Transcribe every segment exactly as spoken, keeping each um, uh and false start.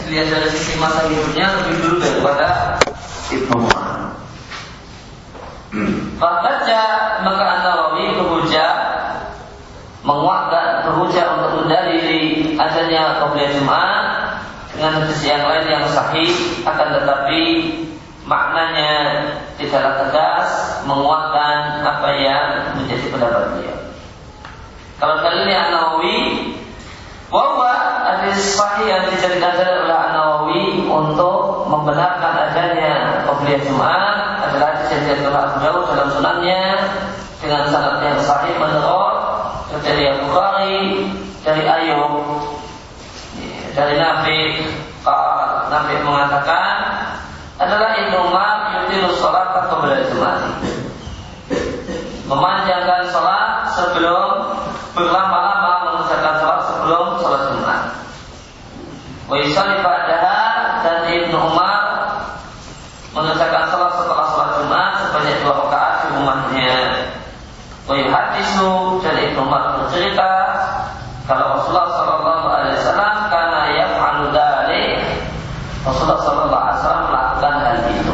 dilihat dari sisi masa hidupnya lebih dulu daripada Ibnu Umar. Fakatnya maka An-Nawawi beruja menguatkan beruja untuk mendalili adanya qabliyah Jumat dengan hadis yang lain yang sahih, akan tetapi maknanya tidaklah tegas menguatkan apa yang menjadi pendapat beliau. Kalau dalilnya An-Nawawi, bahwa hadis sahih yang dijadikan dalil oleh An-Nawawi untuk membenarkan adanya qabliyah Jumat adalah hadis yang diriwayatkan oleh Abu Dawud dalam sunannya dengan sanad yang sahih menurut dari Bukhari dari Ayub dari Nabi. Nabi mengatakan adalah Ibnu Umar yutilu sholat qabla Jumat, memanjangkan sholat sebelum berlama-lama mengerjakan sholat sebelum sholat Jumat. Wa yusalli ba'daha, dan Ibnu Umar mengerjakan sholat setelah sholat Jumat sebanyak dua rakaat di rumahnya. Wa yuhaddisu, dan Ibnu Umar bercerita kalau Rasulullah sallallahu alaihi wasallam kana yaf'alu dzalik, Rasulullah sallallahu alaihi wasallam melakukan hal itu.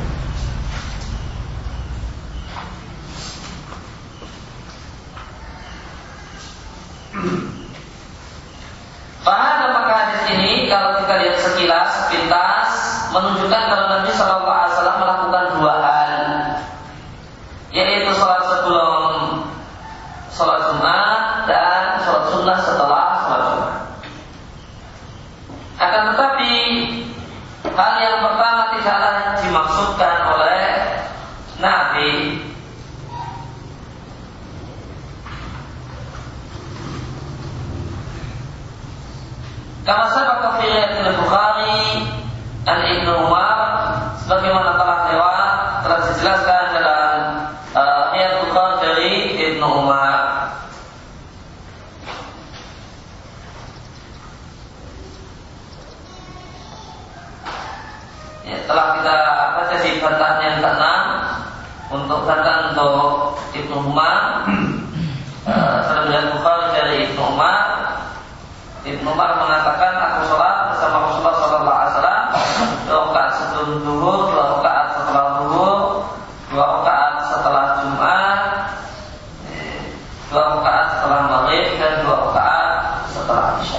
Faham maka hadis ini kalau kita lihat sekilas sepintas menunjukkan kalau Nabi sallallahu alaihi wasallam melakukan dua hal, yaitu sholat sebelum sholat Jumat dan sholat sunnah setelah sholat Jumat. Akan tetapi hal yang pertama tidaklah dimaksudkan oleh Nabi. Kama sabaq fi riwayat Al-Bukhari an Ibnu Umar, sebagaimana telah lewat telah dijelaskan dalam riwayat uh, Bukhari dari Ibnu Umar. Ya, telah kita baca di bantahan yang keenam untuk bantahan untuk Ibnu Umar. uh, dalam riwayat Bukhari dari Ibnu Umar, Ibnu Umar mengatakan aku sholat bersama Rasulullah sallallahu alaihi wasallam dua rakaat sebelum zuhur, dua rakaat setelah zuhur, dua rakaat setelah Jumat, dua rakaat setelah Maghrib, dan dua rakaat setelah Isya.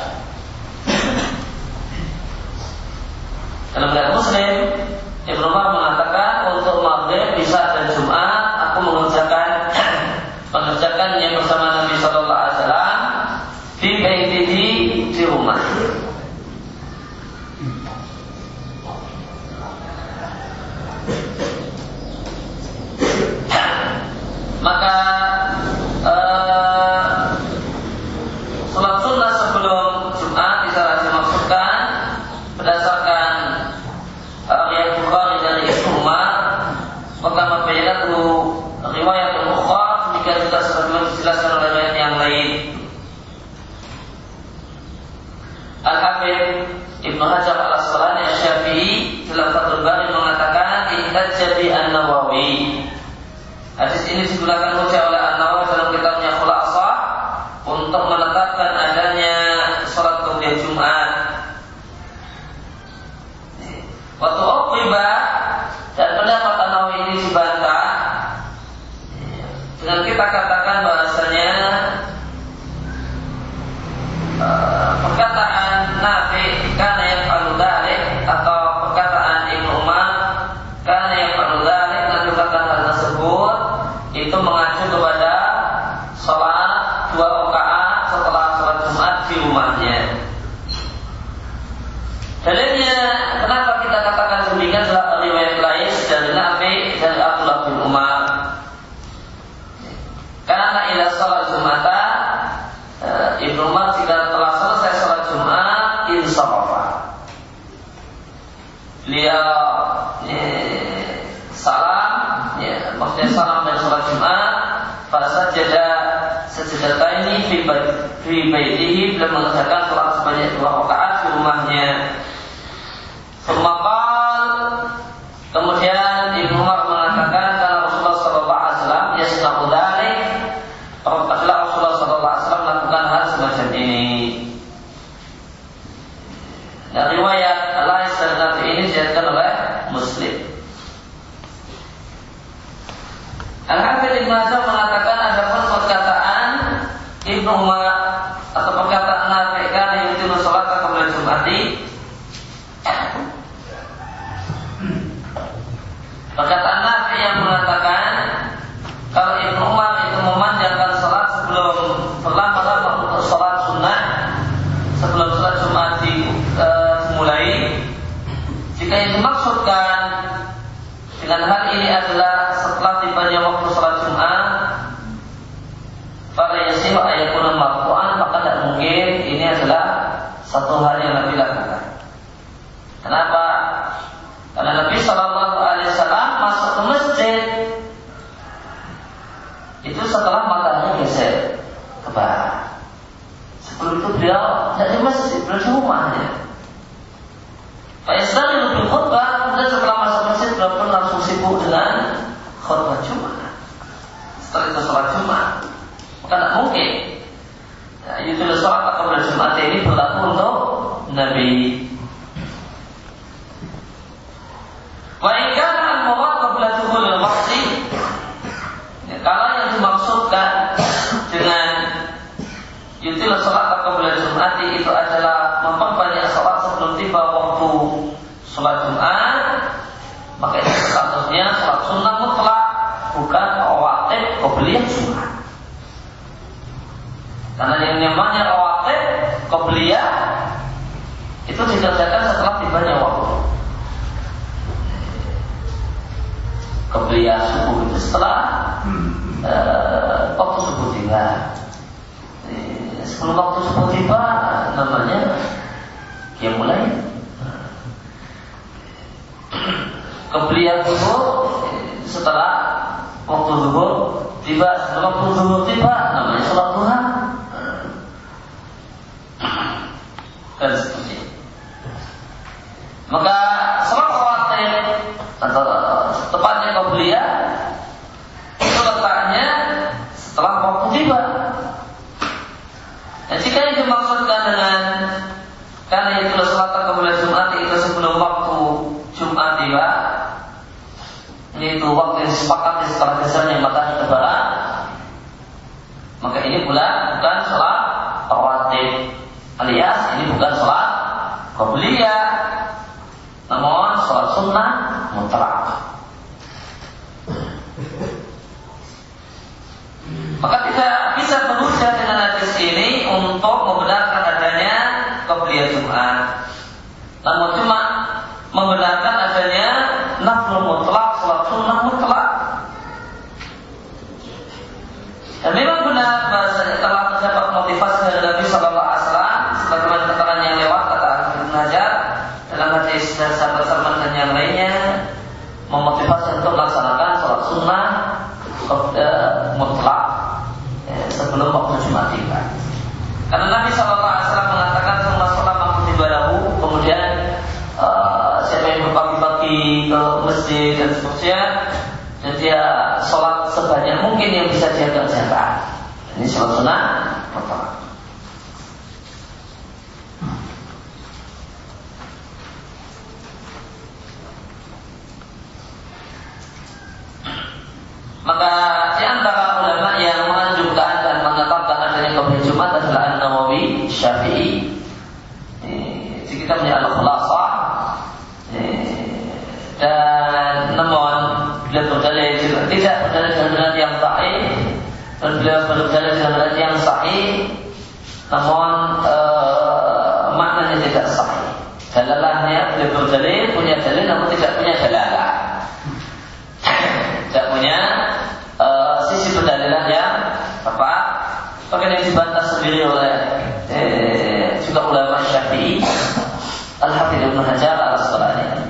Dalam riwayat Muslim, Ibnu Umar mengatakan untuk Maghrib, Isya, dan Jumat aku mengerjakan mengerjakannya bersama Nabi sallallahu alaihi wasallam di baitihi, di rumah. Maka uh, sholat sunnah sebelum Jumat bisa dimaksudkan berdasarkan riwayat uh, Bukhari dari Ibnu Umar. Pertama bayat itu riwayat Bukhari, jika juga sebagaimana dijelaskan oleh riwayat yang lain. Al-Hafidz Ibnu Hajar Al-Asqalani Asy-Syafi'i dalam Fathul Bari mengatakan ihtajja bi An-Nawawi. Hadis ini digunakan hujah oleh An-Nawawi dalam kitabnya Khulasah untuk menetapkan adanya salat qabliyah Jumat. Waktu uqiba, dan pendapat An-Nawawi ini dibantah dengan kita katakan bahasanya uh, perkataan Nabi kana yaf'alu dzalik, atau perkataan Ibnu Umar kana yaf'alu dzalik, Nabi katakan hal tersebut itu mengacu kepada sholat dua rakaat setelah sholat Jumat di rumahnya. Dalilnya kenapa kita katakan demikian adalah riwayat lain dari Nabi dari Abdullah bin Umar. Karena ila sholat Jumata, Ibnu Umar jika telah selesai sholat Jumat insarafa, beliau eh, salam, ya, maksudnya salam dari sholat Jumat, pada sajadah sajadah ini fi baitihi, beliau mengerjakan sholat sebanyak dua rakaat di rumahnya. Semakal, kemudian Ibnu Umar mengatakan karena Rasulullah sallallahu alaihi wasallam yasna'u dzalik, adalah Rasulullah sallallahu alaihi wasallam melakukan hal semacam ini. Dan riwayat Jum'ati. Perkataan Nafi yang mengatakan kalau Ibnu Umar itu memanjangkan salat sebelum berlama-lama untuk salat sunnah, sebelum salat Jumat dimulai, jika yang dimaksudkan dengan hal ini adalah setelah tibanya waktu salat Jumat, pada yasihu ayatun marfu'an, maka tidak mungkin ini adalah satu hal yang Nabi lakukan. Kenapa? Karena Nabi Shallallahu Alaihi Wasallam masuk ke masjid itu setelah matahari geser ke barat. Sebelum itu beliau tidak di masjid, beliau di rumahnya. Pak Islam lebih khutbah, kemudian setelah masuk masjid beliau pun langsung sibuk dengan khutbah Jumat. Setelah itu sholat Jumat, maka tidak mungkin. Nah, itu sholat atau berjumat ini berlaku untuk Nabi. Wa in kana al-murad qabla dukhulil waqti, kalau yang dimaksudkan dengan yutil salat qabla jum'ati itu adalah memperbanyak salat sebelum tiba waktu salat Jumat, maka itu statusnya salat sunnah mutlak, bukan rawatib qabliyah Jumat. Karena yang namanya rawatib qabliyah itu dikerjakan setelah tibanya waktu. Qabliyah subuh itu setelah uh, waktu subuh tiba. Eh, sebelum waktu subuh tiba namanya dia mulai. Qabliyah subuh setelah waktu zuhur tiba, setelah waktu zuhur tiba namanya sholat duha. Dan seterusnya. Maka sholat rawatib atau tepatnya qabliyah itu letaknya setelah waktu tiba. Dan jika yang dimaksudkan dengan karena itu sholat qabliyah Jumat itu sebelum waktu Jumat tiba, yaitu waktu yang disepakati setelah gesernya matahari ke barat, maka ini pula bukan sholat rawatib, alias ini bukan sholat qabliyah, namun sholat sunnah mutlak. Maka tidak bisa berhujjah dengan hadis ini untuk membenarkan adanya qabliyah Jumat. Namun cuma membenarkan adanya naflu mutlak, sholat sunnah mutlak. Dan memang benar bahasanya telah terdapat motivasi dari Nabi Sallallahu Alaihi Wasallam, sebagaimana keterangan yang lewat kata Ibnu Hajar dalam hadis dari sahabat Salman dan yang lainnya, memotivasi untuk melaksanakan sholat sunnah mutlak sebelum waktu Jumat tiba. Karena Nabi Shallallahu Alaihi Wasallam mengatakan semua sholat waktu tiba dahulu, kemudian uh, siapa yang berbagi-bagi ke masjid dan seterusnya, dan dia sholat sebanyak mungkin yang bisa dia kerjakan. Ini sholat sunnah mutlak. Maka di antara ulama yang menganjurkan dan menetapkan adanya qabliyah Jumat adalah An-Nawawi, Syafi'i. Di kitabnya Al-Khulasah. Dan namun beliau berdalil juga tidak berdalil dengan benar yang sahih, dan beliau berdalil dengan benar yang sahih, namun ee, maknanya tidak sahih. Dalalahnya beliau berdalil punya dalil, namun tidak punya dalalah. Tidak punya uh, sisi pendalilan yang tepat. Bahkan yang dibantah sendiri oleh eh, juga ulama Syafi'i, Al-Hafidz Ibnu Hajar Al-Asqalani.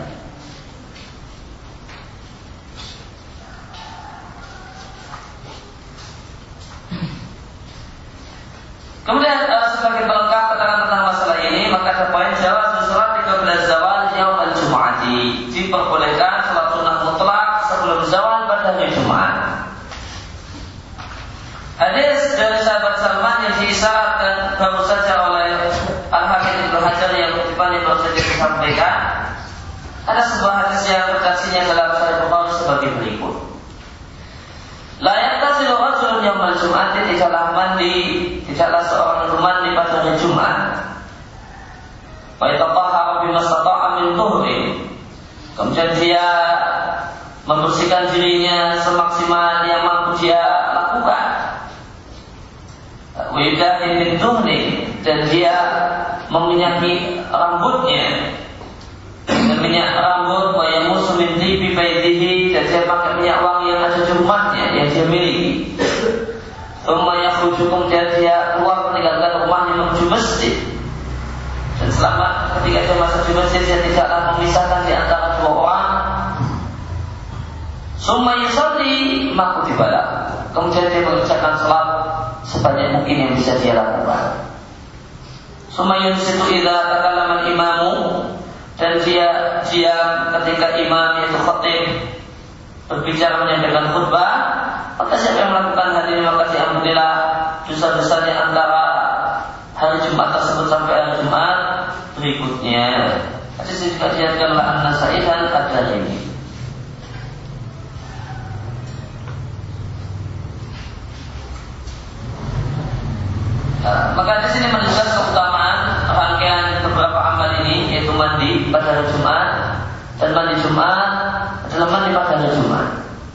Kemudian uh, sebagai pelengkap keterangan tentang masalah ini, maka ada poin jawab sholat qabla zawal yaum al-jum'ati, diperbolehkan sholat sunnah mutlak sebelum zawal pada hari Jumat. Hadis dari sahabat Salman yang diisyaratkan baru saja oleh Al-Hafidz Ibnu Hajar yang kutipannya baru saja disampaikan. Ada sebuah hadis yang redaksinya dalam Sahih Bukhari sebagai berikut. La yaktasilu rajulun yaumal jum'ati, tidaklah mandi, tidaklah seorang itu mandi pada hari Jumat. wa yatahhara bima istata'a min tuhri. Kemudian dia membersihkan dirinya semaksimal yang mampu dia lakukan. Wa yudahin min tuhri, dan dia meminyaki rambutnya, minyak rambut, wa yamusu min tibi baitihi, dan dia pakai minyak wangi yang ada di rumahnya yang dia miliki. Thumma yakhruju, kemudian dia keluar meninggalkan rumahnya menuju masjid. Dan selama ketika dia masuk di masjid, dia tidaklah memisahkan di antara dua orang. Summa yusalli ma kutiba lahu, kemudian dia mengerjakan salat sebanyak mungkin yang bisa dia lakukan. Summa yunsitu idza takallama al-imamu, dan dia diam ketika imam yaitu khatib berbicara menyampaikan khutbah. Maka siapa yang melakukan hal ini maka diampunilah dosa-dosanya antara hari Jumat tersebut sampai hari Jumat berikutnya. Hadis ini juga diriwayatkan oleh An-Nasa'i dan Ad-Darimi. Nah, maka di sini menunjukkan keutamaan rangkaian beberapa amal ini, yaitu mandi pada hari Jumat, dan mandi Jumat adalah mandi pada hari Jumat.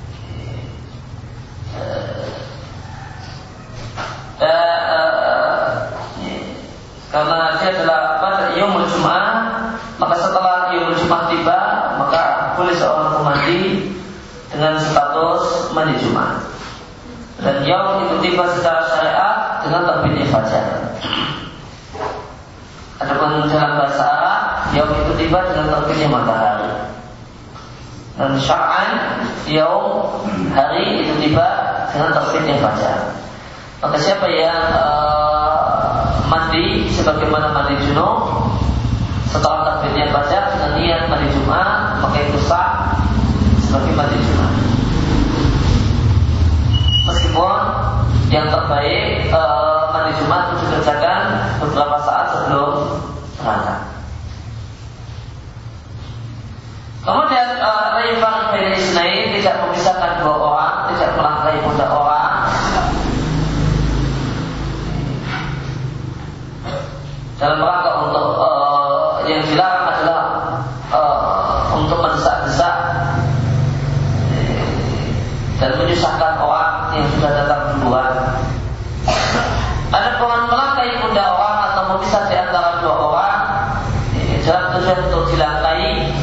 Dan uh, karena dia adalah pada yaumul Jumat, maka setelah yaumul Jumat tiba, maka boleh seorang itu mandi dengan status mandi Jumat. Dan yaum itu tiba secara syariat dengan terbitnya fajar. Adapun dalam bahasa Arab, yaum itu tiba dengan terbitnya matahari. Dan syar'an, yaum hari itu tiba dengan terbitnya fajar. Maka siapa yang uh, mandi sebagaimana mandi junub setelah terbitnya fajar dengan niat mandi Jumat, maka itu sah sebagai mandi Jumat. Meskipun yang terbaik uh, mandi Jumat itu dikerjakan beberapa saat sebelum berangkat. Kemudian Rayu Farid bin Isnain tidak memisahkan dua orang, tidak melangkahi pundak orang. Dalam rangka untuk uh, yang dilarang adalah uh, untuk mendesak-desak dan menyusahkan orang yang sudah datang duluan. Ada pohon melangkahi pundak orang atau memisah di antara dua orang dalam tujuan untuk dilangkahi,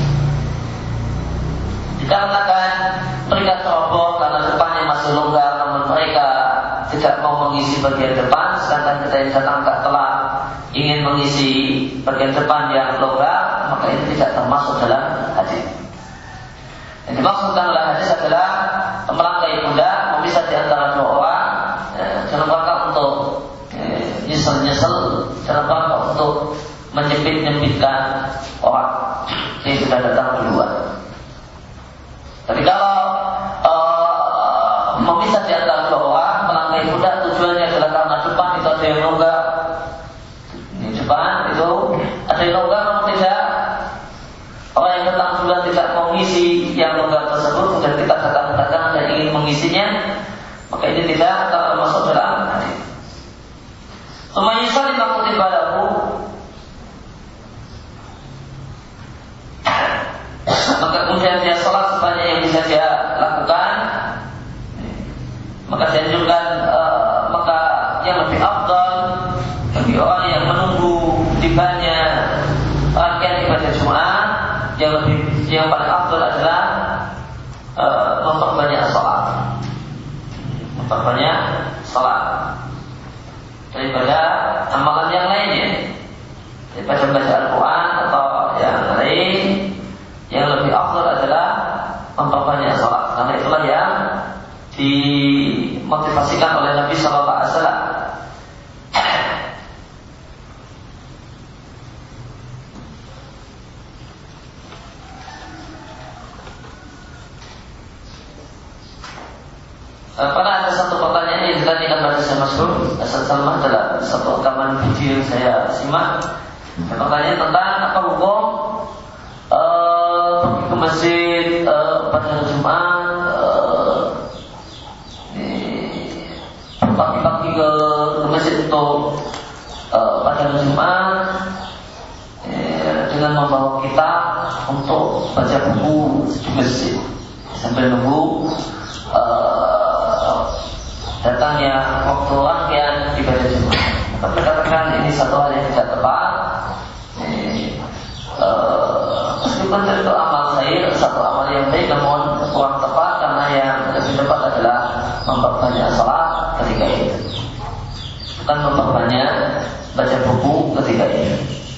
dikarenakan mereka ceroboh karena depannya masih longgar, namun mereka tidak mau mengisi bagian depan, sedangkan kita yang datang agak telat ingin mengisi bagian depan yang longgar, maka ini tidak termasuk dalam hadis. Yang dimaksudkan oleh hadis adalah melangkahi pundak, memisah di antara dua orang ya, dalam rangka untuk ya, nyesel-nyesel, dalam rangka untuk menyempit-nyempitkan orang yang sudah datang duluan. Tapi kalau uh, memisah di antara dua orang, melangkahi pundak tujuannya adalah karena depan itu ada yang longgar. Di depan itu ada yang longgar, namun tidak, orang yang datang duluan tidak mengisi yang longgar tersebut, dan kita datang-datang dan ingin mengisinya, maka ini tidak termasuk dalam hadis. Sumayyisan lima kutiba lahu, maka kemudian dia sholat sebanyak yang bisa dia lakukan, maka dianjurkan uh, maka yang lebih afdal bagi orang yang menunggu tibanya rangkaian ibadah Jumat, yang lebih yang paling afdal adalah uh, memperbanyak sholat, memperbanyak sholat daripada amalan yang lainnya, daripada baca Al-Quran atau yang lain. Yang lebih afdal adalah memperbanyak sholat, karena itulah yang dimotivasikan oleh Nabi Sallallahu Alaihi Wasallam. Pernah ada satu pertanyaan yang ditanyakan pada saya masyhur Asad Salmah dalam satu rekaman video yang saya simak. Pertanyaan tentang apa hukum uh, ke masjid uh, pada hari Jumat, uh, pagi-pagi ke, ke masjid untuk uh, pada hari Jumat, eh, dengan membawa kita untuk baca buku di masjid sambil nunggu uh, datangnya waktu rangkaian ibadah Jumat. Tapi katakan ini satu hal yang tidak tepat. Ini, uh, meskipun itu amal saya satu amal yang baik, namun kurang tepat karena yang lebih tepat adalah memperbanyak salat ketika itu, bukan memperbanyak baca buku ketika itu.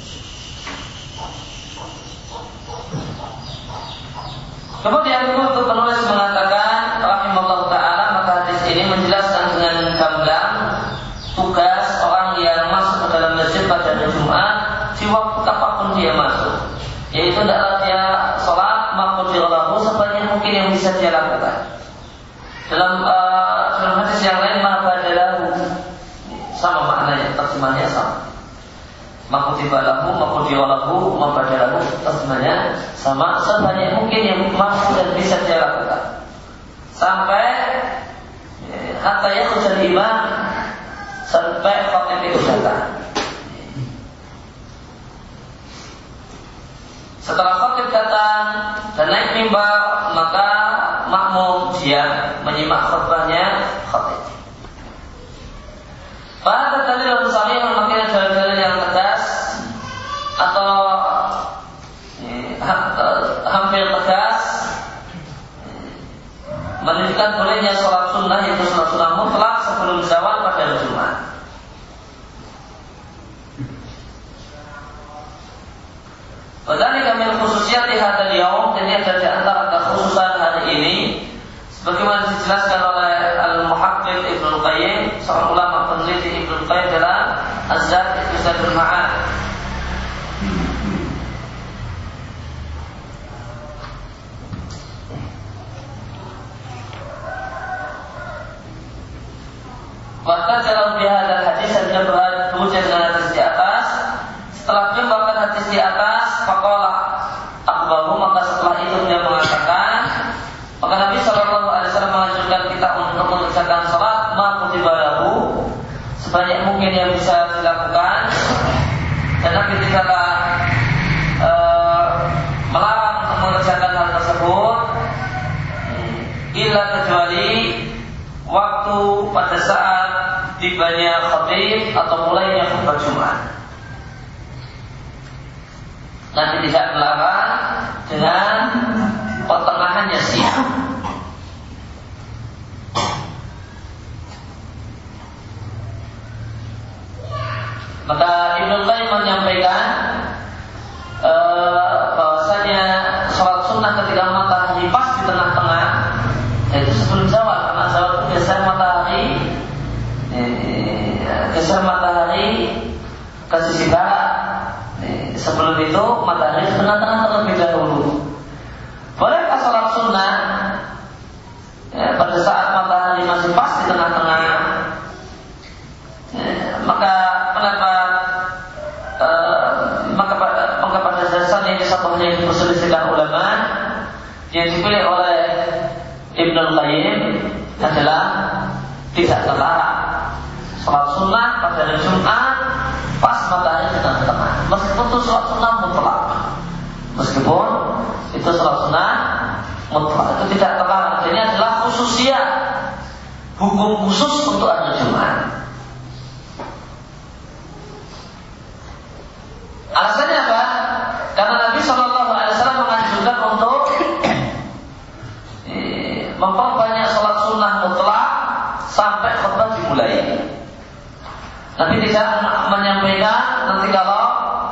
Kemudian untuk penulis mengatakan rahimahullah ta'ala, maka hadis ini menjelaskan dengan gamblang tugas orang yang masuk ke dalam masjid pada hari Jumat di waktu kapanpun dia masuk, yaitu adalah dia sholat maqdilahu sebanyak mungkin yang bisa dia lakukan. Dalam uh, dalam hadis yang lain mabadalahu, sama maknanya, terjemahnya sama. Makutibalahu, makutiwalahu, mabadalahu, terjemahnya sama, sebanyak mungkin yang mampu dan bisa dia lakukan. Sampai hatta yakhruj al-imam, sampai khatib itu datang. Setelah khatib datang dan naik mimbar, maka makmum dia menyimak khutbahnya khatib. Pada dalil sahih memakai dalil yang tegas atau eh, hampir tegas menunjukkan bolehnya sholat sunnah, yaitu sholat sunnah mutlak sebelum zawal pada hari Jumat. Padahal kami khususnya di hadal yaum, jadi ada di antara kekhususan hari ini, sebagaimana dijelaskan oleh Al-Muhaqqiq Ibnu Qayyim, seorang ulama peneliti Ibnu Qayyim dalam Az-Zad fi Zadul Ma'ad. Maka dalam bihadal hadis yang berhubungan dengan hadis di atas, setelah dia membawakan hadis di atas, faqala akhbaru, maka setelah itu dia mengatakan, maka Nabi shallallahu alaihi wasallam menganjurkan kita untuk mengerjakan salat maqdibalahu sebanyak mungkin yang bisa dilakukan, dan Nabi tidaklah e, melarang untuk mengerjakan hal tersebut, illa kecuali waktu pada saat tibanya khatib atau mulainya khutbah Jumat. Nabi tidak melarang dengan pertengahannya siang. Maka Ibnu Qayyim menyampaikan uh, bahwasanya sholat sunnah ketika matahari pas di tengah-tengah, yaitu sebelum zawal, karena zawal itu geser matahari, eh, geser matahari ke sisi barat. Eh, sebelum itu matahari di tengah-tengah terlebih dahulu. Bolehkah sholat sunnah ya, pada saat matahari masih pas di tengah-tengah? Ya, maka pendapat uh, maka, maka pada dasarnya ini satu hal yang diperselisihkan ulama, yang dipilih oleh Ibnu Qayyim adalah tidak terlarang sholat sunnah pada hari Jumat pas matahari di tengah-tengah, meskipun itu sholat sunnah mutlak. Meskipun itu sholat sunnah mutlak, itu tidak terlarang. Ini adalah khususiyah, hukum khusus untuk hari Jumat. Alasannya apa? Karena Nabi shallallahu alaihi wasallam menganjurkan untuk eh, memperbanyak sholat sunnah mutlak sampai khutbah dimulai. Nabi tidak menyampaikan nanti kalau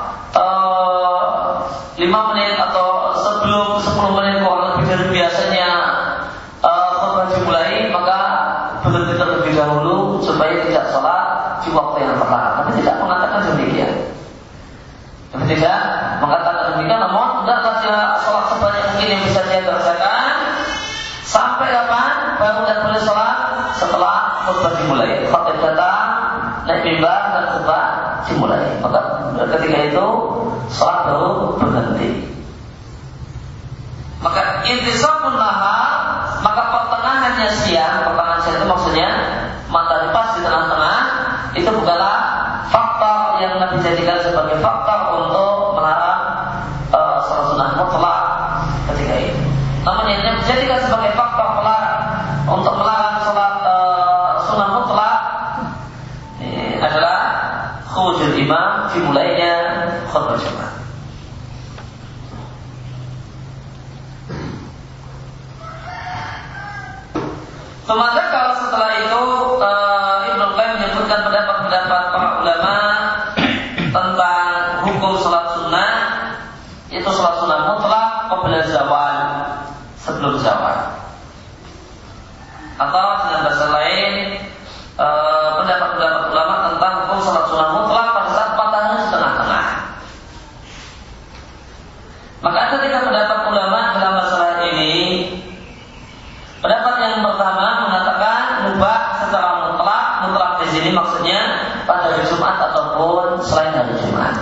lima menit atau sebelum sepuluh menit kurang lebih dari biasanya uh, khutbah dimulai, maka berhenti terlebih dahulu supaya tidak sholat di waktu yang terlarang. Tapi tidak mengatakan demikian. Tapi tidak mengatakan demikian, namun hendaklah dia sholat sebanyak mungkin yang bisa dia kerjakan. Sampai kapan? Baru dia boleh sholat setelah khutbah dimulai. Khatib datang, naik mimbar dan khutbah dimulai. Maka ketika itu sholat baru berhenti. Maka intisabun nahar, maka pertengahannya siang, pertengahan siang itu maksudnya matahari pas di tengah-tengah, itu bukanlah faktor yang Nabi jadikan sebagai faktor untuk melarang khutbah Jumat. Sementara kalau setelah itu uh, Ibnu Qayyim menyebutkan pendapat-pendapat para ulama tentang hukum salat sunnah, itu salat sunnah mutlak qabla zawal, sebelum zawal. Atau dengan bahasa lain uh, pendapat-pendapat ulama tentang hukum salat sunnah mutlak pada saat matahari setengah-tengah. Maka ketika pendapat ulama dalam masalah ini, pendapat yang pertama mengatakan mubah secara mutlak. Mutlak di sini maksudnya pada hari Jumat ataupun selain hari Jumat.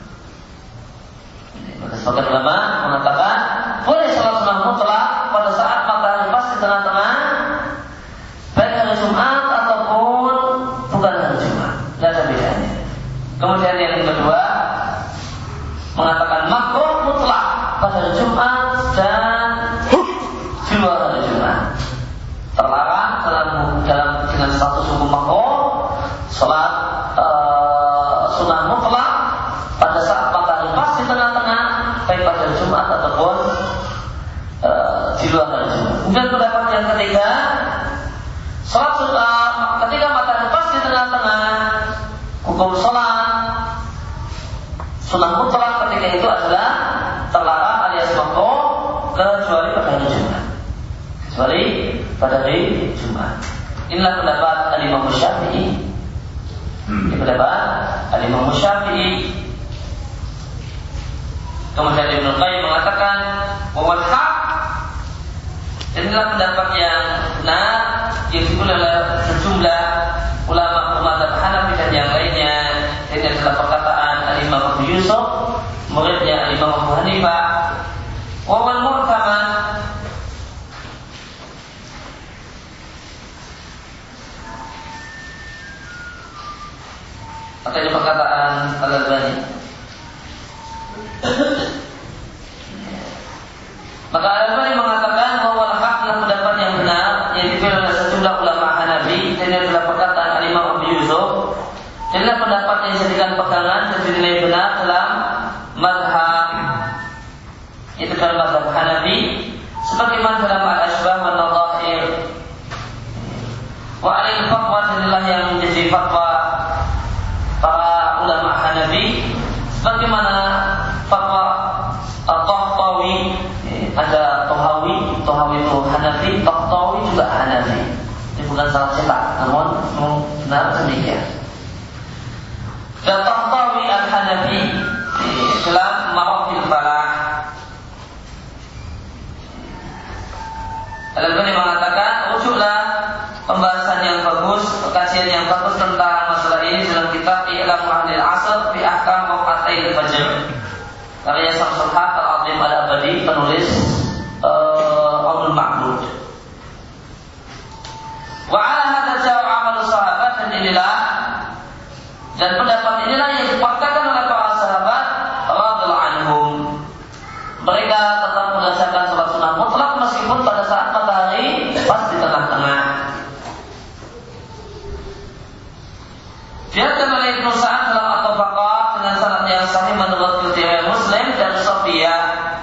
Maka sebagian ulama mengatakan boleh salat sunnah mutlak pada saat matahari pas di tengah-tengah, baik hari Jumat ataupun bukan hari Jumat, tidak ada bedanya. Kemudian yang kedua mengatakan makruh mutlak pada hari Jumat dan di luar hari Jumat. Terlarang dalam dalam dengan status hukum makruh salat uh, sunnah mutlak pada saat matahari pas di tengah-tengah, baik pada hari Jumat ataupun uh, di luar hari Jumat. Kemudian pendapat yang ketiga, salat sunnah ketika matahari pas di tengah-tengah, hukum salat sunnah mutlak ketika itu adalah terlarang alias makruh kecuali pada hari Jumat. Kecuali pada hari Jumat. Inilah pendapat Al-Imam Syafi'i. Ini pendapat Al-Imam Syafi'i. Kemudian Ibnu Qayyim mengatakan wal haq. Inilah pendapat yang benar yang dipilih oleh sejumlah ulama mazhab Hanafi dan yang lainnya. Ini adalah perkataan Al-Imam Abu Yusuf, muridnya Al-Imam Abu Hanifah. Wa wal mu'tamad. Maka ini perkataan Al-Albani. Maka Al-Albani mengatakan bahwa hak adalah pendapat yang benar yang dipilih oleh sejumlah ulama Hanafi, dan ini adalah perkataan Al-Imam Abu Yusuf. Inilah pendapat yang dijadikan pegangan dan dinilai benar dalam mazhab, itu dalam mazhab Hanafi, sebagaimana dalam Al-Ashbah wa Nadhair. Wa alil fatwa, inilah yang menjadi fatwa para ulama Hanafi, sebagaimana fatwa Tahtawi. Ada Tahawi, Tahawi itu Hanafi, Tahtawi juga Hanafi. Ini bukan salah cetak, namun benar demikian. Dan Tahtawi Al-Hanafi dalam Marafil Falah, Al-Albani mengatakan rujuklah pembahasan yang bagus, kajian yang bagus tentang masalah ini dalam kitab I'lam Ahlil Asr fi Ahkam Raq'atain Fajr, karya Syamsul Haq Al-Azim Al-Abadi, penulis uh, Aulul Ma'bud. Wa 'ala hadza jawa'a 'amalu sahabat, dan inilah dan pendapat inilah yang dipaksakan oleh para sahabat radhiyallahu anhum. Mereka tetap melaksanakan salat sunnah mutlak meskipun pada saat matahari pas di tengah-tengah. Diatkan oleh Ibnu Sa'ad dalam At-Tabaqah dengan sanad yang sahih menurut kriteria Muslim dan Safiyah.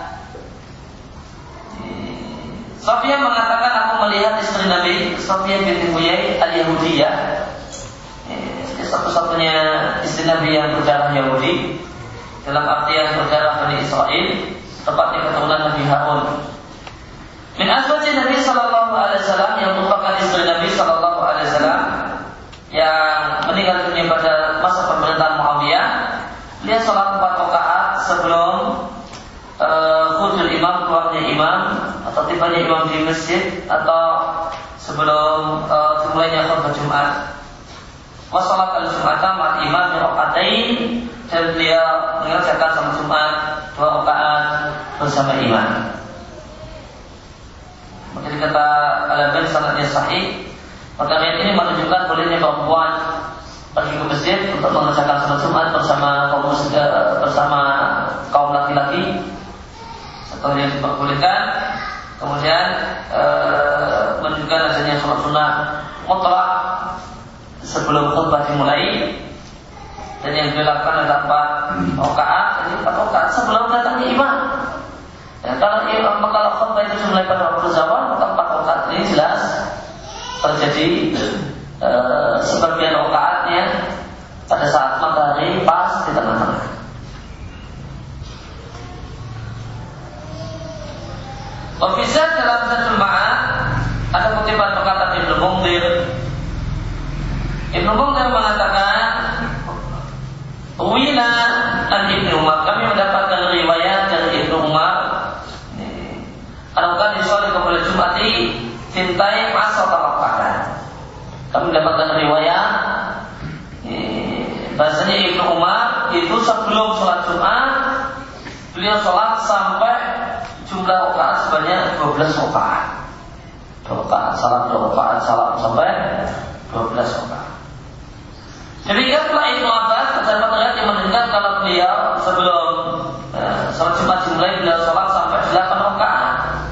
Safiyah mengatakan, aku melihat istri Nabi, Safiyah binti Huyai Al-Yahudiyah, satu-satunya istri Nabi yang berdarah Yahudi, dalam artian berdarah Bani Israel, tepatnya keturunan Nabi Harun. Min azwaji Nabi sallallahu alaihi wasallam, yang merupakan istri Nabi sallallahu alaihi wasallam yang meninggal dunia pada masa pemerintahan Muawiyah. Dia sholat empat rakaat sebelum khurujul uh, imam, keluarnya imam atau tibanya imam di masjid, atau sebelum uh, dimulainya khutbah Jumat. Wa sholat al-Jum'ata ma'al imam bi raka'atain, dan dia mengerjakan salat Jumat dua rakaat bersama imam. Maka kata Al-Albani sanadnya sahih. Maka ayat ini menunjukkan bolehnya perempuan pergi ke masjid untuk mengerjakan salat Jumat bersama kaum bersama kaum laki-laki, setelah yang diperbolehkan. Kemudian e, menunjukkan adanya salat sunnah mutlak sebelum khutbah dimulai, dan yang dilakukan adalah empat rakaat ini empat rakaat sebelum datangnya imam. Ya, kalau imam kalau khutbah itu dimulai pada waktu zawal, maka empat rakaat ini jelas terjadi e, sebagian rakaatnya pada saat matahari pas di tengah-tengah. Ofisial dalam Zadul Ma'ad ada kutipan perkataan Ibnu Munzir. Ibnu Munzir mengatakan, Wina an Ibnu Umar, kami mendapatkan riwayat dari Ibnu Umar. Anukan disolat kepada Jumati cintai asal rakaat. Kami mendapatkan riwayat bahasanya Ibnu Umar itu sebelum sholat Jumat beliau sholat sampai jumlah rakaat sebanyak dua belas rakaat. dua rakaat, salam dua rakaat, salam sampai dua belas rakaat. Demikian pula Ibnu Abbas terdapat riwayat yang menunjukkan kalau beliau sebelum eh, sholat Jumat dimulai beliau sholat sampai delapan rakaat.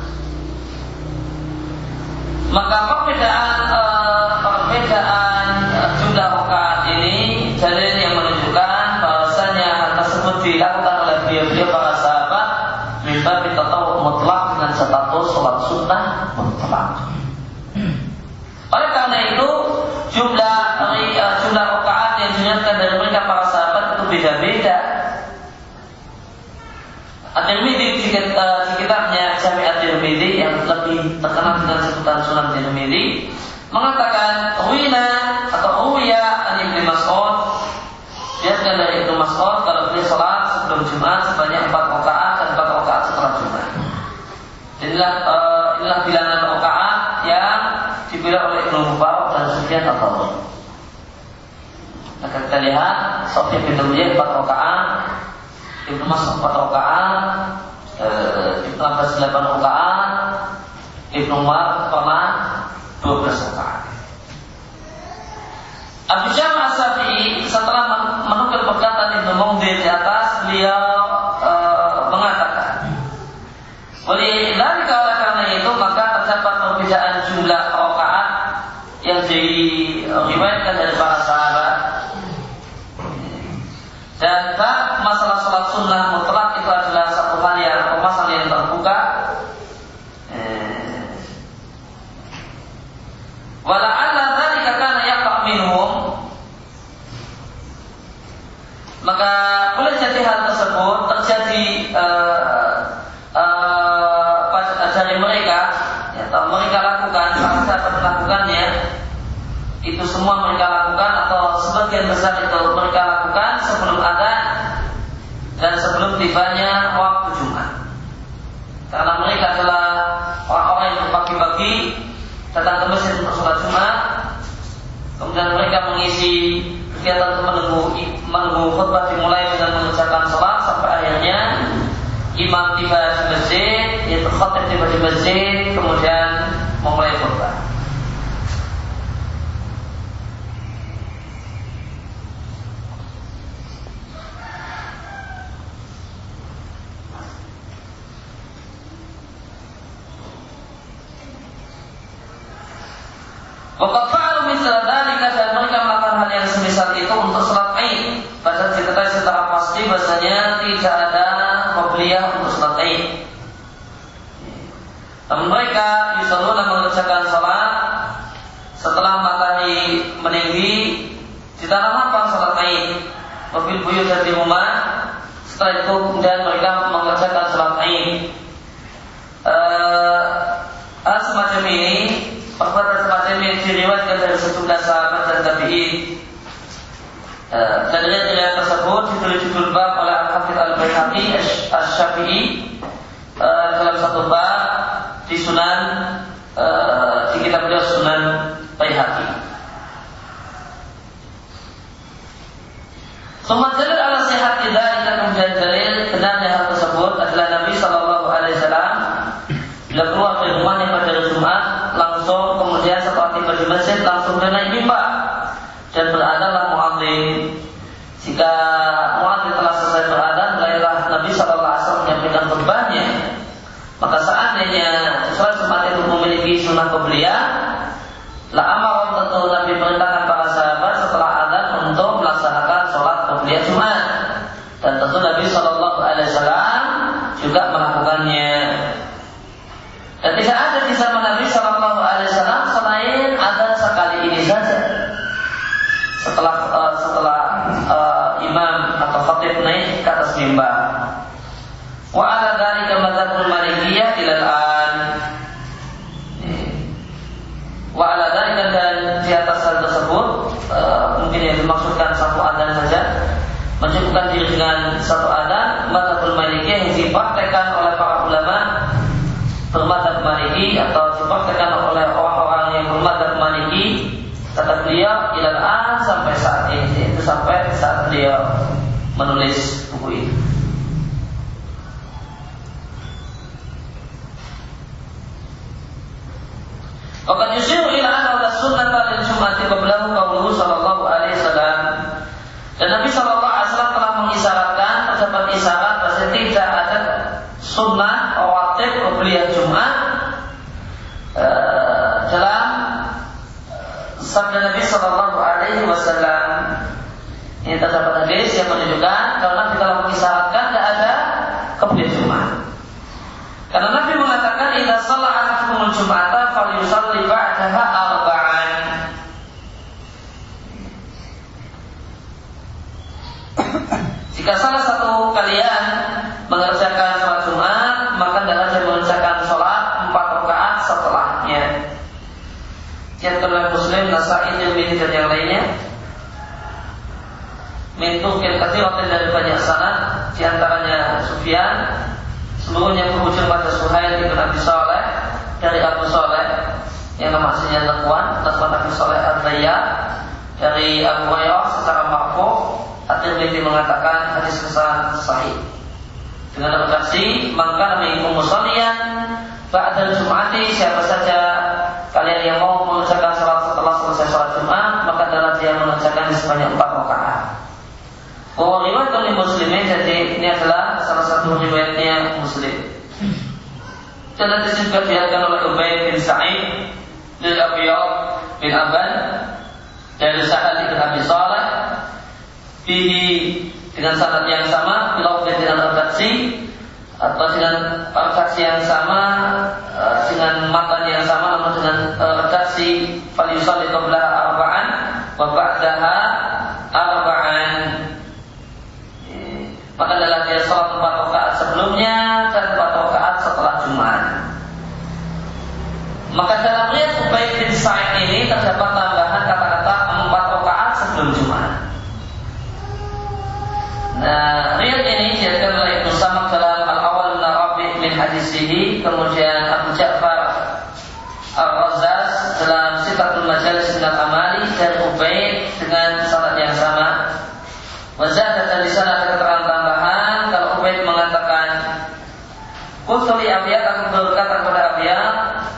Maka perbedaan eh, perbedaan eh, jumlah rakaat ini dalil yang menunjukkan bahwasanya hal tersebut dilakukan oleh beliau-beliau para sahabat mimba bitatawwu mutlak dengan status sholat sunnah mutlak. Oleh karena itu jumlah uh, jumlah rakaat yang diniatkan dari mereka para sahabat itu beda-beda. At-Tirmidzi di, uh, di kitabnya Jami' At-Tirmidzi yang lebih terkenal dengan sebutan Sunan Tirmidzi mengatakan Wina atau Uya an Ibnu Mas'ud, diriwayatkan dari Ibnu Mas'ud kalau beliau sholat sebelum Jumat sebanyak empat rakaat dan empat rakaat setelah Jumat. Inilah uh, inilah bilangan rakaat yang dibilang oleh Ibnu Mubarak dan Sufyan Ats-Tsauri. Maka kita lihat Sufyan bin Uyainah empat rakaat, Ibnu Mas'ud empat rakaat, uh, Ibnu Abbas delapan rakaat, Ibnu Umar pernah dua belas rakaat. Abu Syama As-Syafi'i setelah menukil perkataan Ibnu Munzir di atas, beliau e, mengatakan, oleh dari karena itu maka terdapat perbedaan jumlah rakaat yang diriwayatkan dari para sahabat. Dan tak masalah sholat sunnah mutlak itu adalah satu hal yang masalah yang terbuka. Wala'alla dzalika kana yaqa' minhum, maka boleh jadi hal tersebut terjadi uh, uh, pada dari mereka, ya, atau mereka lakukan, sahabat melakukannya, itu semua mereka lakukan atau sebagian besar itu mereka lakukan sebelum adzan dan sebelum tibanya waktu Jumat, karena mereka adalah orang-orang yang pagi-pagi datang ke masjid untuk sholat Jumat, kemudian mereka mengisi kegiatan untuk menunggu menunggu khutbah dimulai dengan mengerjakan sholat sampai akhirnya imam tiba di masjid, yaitu khatib tiba di masjid, kemudian memulai khutbah. Waqad fa'alu mithla dzalika, dan mereka melakukan hal yang semisal itu untuk salat Id. Padahal diketahui secara pasti bahasanya tidak ada qabliyah untuk salat Id. Dan mereka yusalluna mengerjakan salat setelah matahari meninggi di tanah lapang salat Id. Wabil buyut dan di rumah. Setelah itu kemudian mereka mengerjakan salat Id. Uh, semacam ini, perbuatan semacam ini diriwayatkan dari sejumlah sahabat dan tabi'in. Uh, dan riwayat tersebut ditulis judul bab oleh Al-Hafidz Al-Baihaqi Asy-Syafi'i uh, dalam satu bab di Sunan uh, di kitab beliau Sunan Baihaqi. Summa dalil ala sihhati dzalika, kemudian dalil benarnya hal tersebut adalah Nabi sallallahu alaihi wasallam bila keluar dari rumahnya pada Jumat, langsung kemudian setelah tiba di masjid langsung naik mimbar dan beradhanlah muadzin. Jika muadzin telah selesai beradhan, mulailah Nabi sallallahu alaihi wasallam menyampaikan khutbahnya. Maka seandainya sholat Jumat itu memiliki sunnah qabliyah, la amara, tentu Nabi perintahkan para sahabat setelah adzan untuk melaksanakan sholat qabliyah Jumat. Dan tentu Nabi sallallahu juga melakukannya. Dan tidak ada di zaman Nabi Shallallahu Alaihi Wasallam selain ada sekali ini saja. Setelah uh, setelah uh, imam atau khatib naik ke atas mimbar. Wa ala dzalika madzhabul Malikiyah ila al-an. Wa ala dzalika, dan di atas hal tersebut uh, mungkin yang dimaksudkan satu adzan saja, mencukupkan diri dengan satu adzan. Madzhabul Malikiyah yang dipraktekkan oleh para ulama bermadzhab Maliki atau dipraktekkan oleh orang-orang yang bermadzhab Maliki, kata beliau ilal an, sampai saat ini, itu sampai saat beliau menulis buku ini. Waqad yushiru ila anna sunnata lil jum'ati qablahu qawluhu sallallahu alaihi wasallam. Dan Nabi sallallahu alaihi wasallam telah mengisyaratkan, terdapat isyarat bahwa tidak ada sunnah rawatib qabliyah Jumat uh, dalam sabda Nabi Sallallahu Alaihi Wasallam. Ini terdapat hadis yang menunjukkan kalau Nabi telah mengisyaratkan tidak ada qabliyah Jumat. Karena Nabi mengatakan idza shalla ahadukumul jum'ata falyusalli ba'daha arba'an. Jika salah satu kalian mengerjakan sholat Jumat, maka hendaklah dia mengerjakan sholat empat rakaat setelahnya. Diriwayatkan oleh Muslim, Nasa'i, Tirmidzi dan yang lainnya. Min tuqil katsiratin, dari banyak sanad, di antaranya Sufyan, seluruhnya berujung pada Suhail bin Abi Saleh dari Abu Saleh yang nama aslinya Zakwan, Zakwan Abi Saleh Al-Bayyah, dari Abu Hurairah secara marfu'. At-Tirmidzi mengatakan hadis kesan sahih dengan redaksi maka minkum musalliyan ba'da Jum'ati, siapa saja kalian yang mau mengerjakan salat setelah selesai salat Jumat, maka adalah dia mengerjakan sebanyak empat rakaat. Oh, riwayat oleh Muslimin, jadi ini adalah salah satu riwayatnya Muslim. Dan hadis juga diriwayatkan oleh Ubayd bin Sa'id dari Abiyad bin Aban dari Sa'ad bin Abi Saleh fihi, dengan sanad yang sama, bila dengan redaksi atau dengan redaksi yang sama, dengan matan yang sama, namun dengan redaksi falyusalli qablaha arba'an wa ba'daha arba'an. Maka adalah dia salat empat rakaat sebelumnya dan empat rakaat setelah Jumat. Maka dalam riwayat Ubayd bin Sa'id ini terdapat tambahan kata-kata empat rakaat sebelum Jumat. Nah, riwayat ini diriwayatkan oleh Ibnu Samak dalam Al-Awwal Narabi min hadisihi, kemudian Abu Ja'far Al-Razzaz dalam Sifatul Majalis min Al-Amali dan Ubayd dengan sanad yang sama. Wazah, dan di sana ada keterangan tambahan kalau Ubayd mengatakan, qultu li Abiyad, aku berkata kepada Abiyad,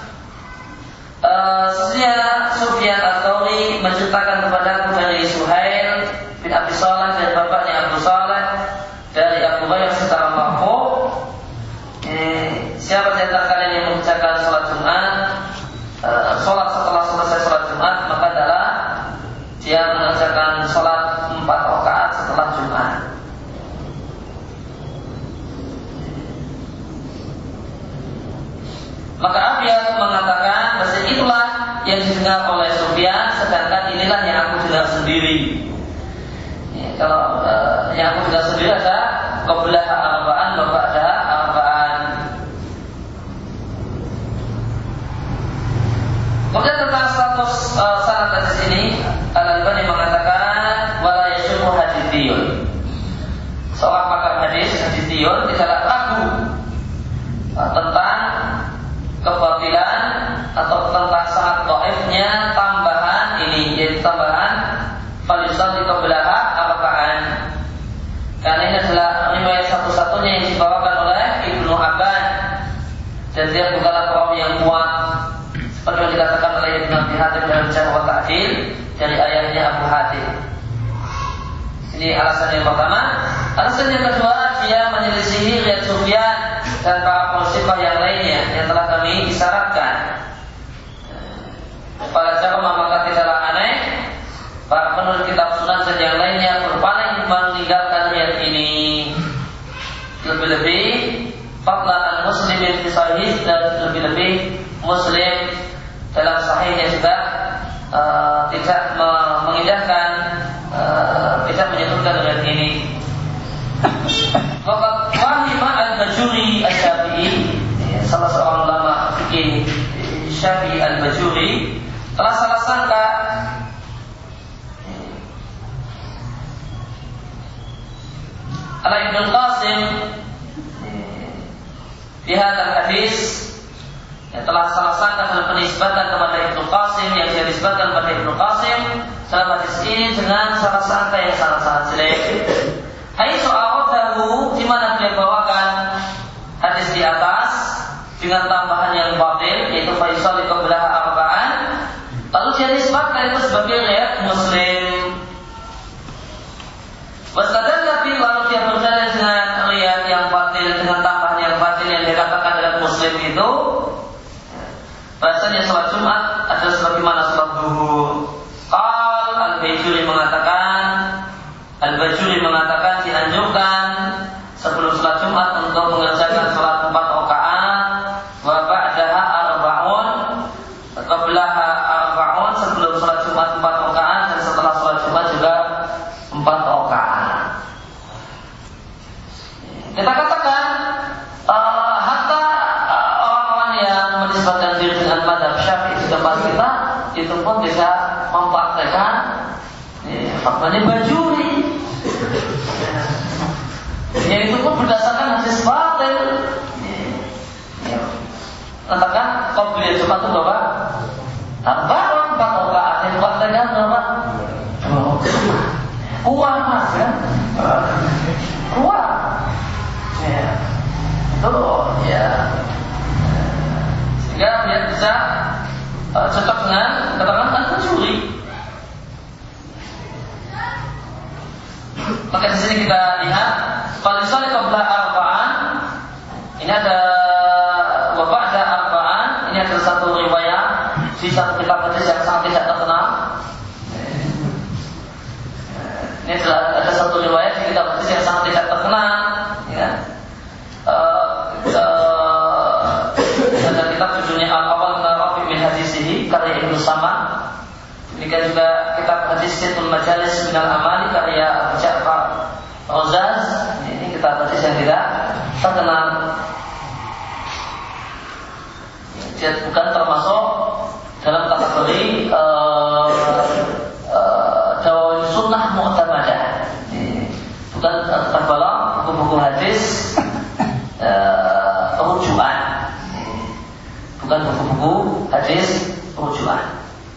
uh, sesungguhnya Sufyan Ats-Tsauri menceritakan kepadaku dari Suhail bin Abi Saleh dari bapaknya Abu Saleh dari Abu Hurairah secara marfu', eh, siapa di antara kalian yang mengerjakan sholat Jumat, uh, sholat setelah selesai sholat Jumat, maka adalah dia mengerjakan sholat empat rakaat setelah Jumat. Maka Abiyad mengatakan bahwa itulah yang didengar oleh Sufyan, sedangkan inilah yang aku dengar sendiri. Ya, kalau uh, yang aku dengar sendiri ada qablaha arba'an wa ba'daha arba'an. Kemudian tentang status uh, sanad hadis ini, Al-Albani mengatakan wala yashuru haditsiyun. Seorang pakar hadis haditsiyun tidaklah ragu uh, tentang kebatilan atau tentang sanad dhaifnya tambahan ini, yaitu tambahan falyusalli qablaha arba'an. Karena ini adalah riwayat satu-satunya yang dibawakan oleh Ibnu Abban, dan dia bukanlah perawi yang kuat seperti yang dikatakan oleh Ibnu Abi Hatim dalam Jarh wa Ta'dil dari ayahnya Abu Hatim. Ini alasan yang pertama. Alasan yang kedua, dia menyelisihi riwayat Sufyan dan para pensyarah yang lainnya yang telah kami isyaratkan. Pada cara maka tidaklah aneh para penulis kitab sunan dan yang lainnya berpaling meninggalkan riwayat ini. Lebih-lebih Muslim di Sahih dan lebih-lebih Muslim dalam Sahihnya juga uh, tidak mengindahkan, uh, tidak menyebutkan riwayat ini. Waqad wahima al-Bajuri al-Syafi'i, salah seorang ulama fikih Syafi'i al-Bajuri, telah salah sangka ala Ibnu Qasim di hadal hadis, yang telah salah sangka dalam penisbatan kepada Ibnu Qasim, yang dia nisbatkan kepada Ibnu Qasim dalam hadis ini dengan salah sangka yang sangat-sangat jelek. Hai so'arafahu, di mana dia bawakan hadis di atas dengan tambahan yang batil, yaitu Faisal di qablaha arba'an, lalu dia nisbatkan itu sebagai riwayat Muslim. Wastadalla bi, lalu dia berdalil dengan riwayat yang batil, dengan tambahan yang batil yang dikatakan dalam Muslim itu, bahasanya salat Jumat adalah sebagaimana salat zuhur. Qal al-Bajuri mengatakan, Al-Bajuri mengatakan dianjurkan sebelum salat Jumat untuk mengerjakan salat empat rakaat, wa ba'daha arba'un, qablaha arba'un, sebelum salat Jumat empat rakaat dan setelah salat Jumat juga empat rakaat. Kita katakan uh, hatta uh, orang-orang yang menisbatkan diri dengan mazhab Syafi'i di tempat kita itu pun bisa mempraktekkan fatwanya Bajuri. Ya, itu pun berdasarkan hadis batil. Katakan qabliyah Jumat itu berapa? Arba'un, empat rakaat. Yang praktekkan berapa? Kuat mas kan? Kuat. Ya. Itu ya. Sehingga dia bisa uh, cocok dengan keterangan Al-Bajuri. Maka di sini kita lihat Falisal qabla arba'an, ini ada wa ba'da arba'an, ini ada satu riwayat di satu kitab hadis yang sangat tidak terkenal. Ini adalah ada satu riwayat di kitab hadis yang sangat tidak terkenal, ya. Uh, uh, ada kitab judulnya Al-Awwal Rafi' min Hadisihi karya Ibnu Samad. Demikian juga kitab hadis Situl Majalis minal Amali karya Abu Ja'far Rozaz. Ini kitab hadis yang tidak terkenal. Dia bukan termasuk dalam kategori uh, uh, Dawai Sunnah Mu'tamadah. Bukan tergolong buku-buku hadis uh, rujukan. Bukan buku-buku hadis rujukan.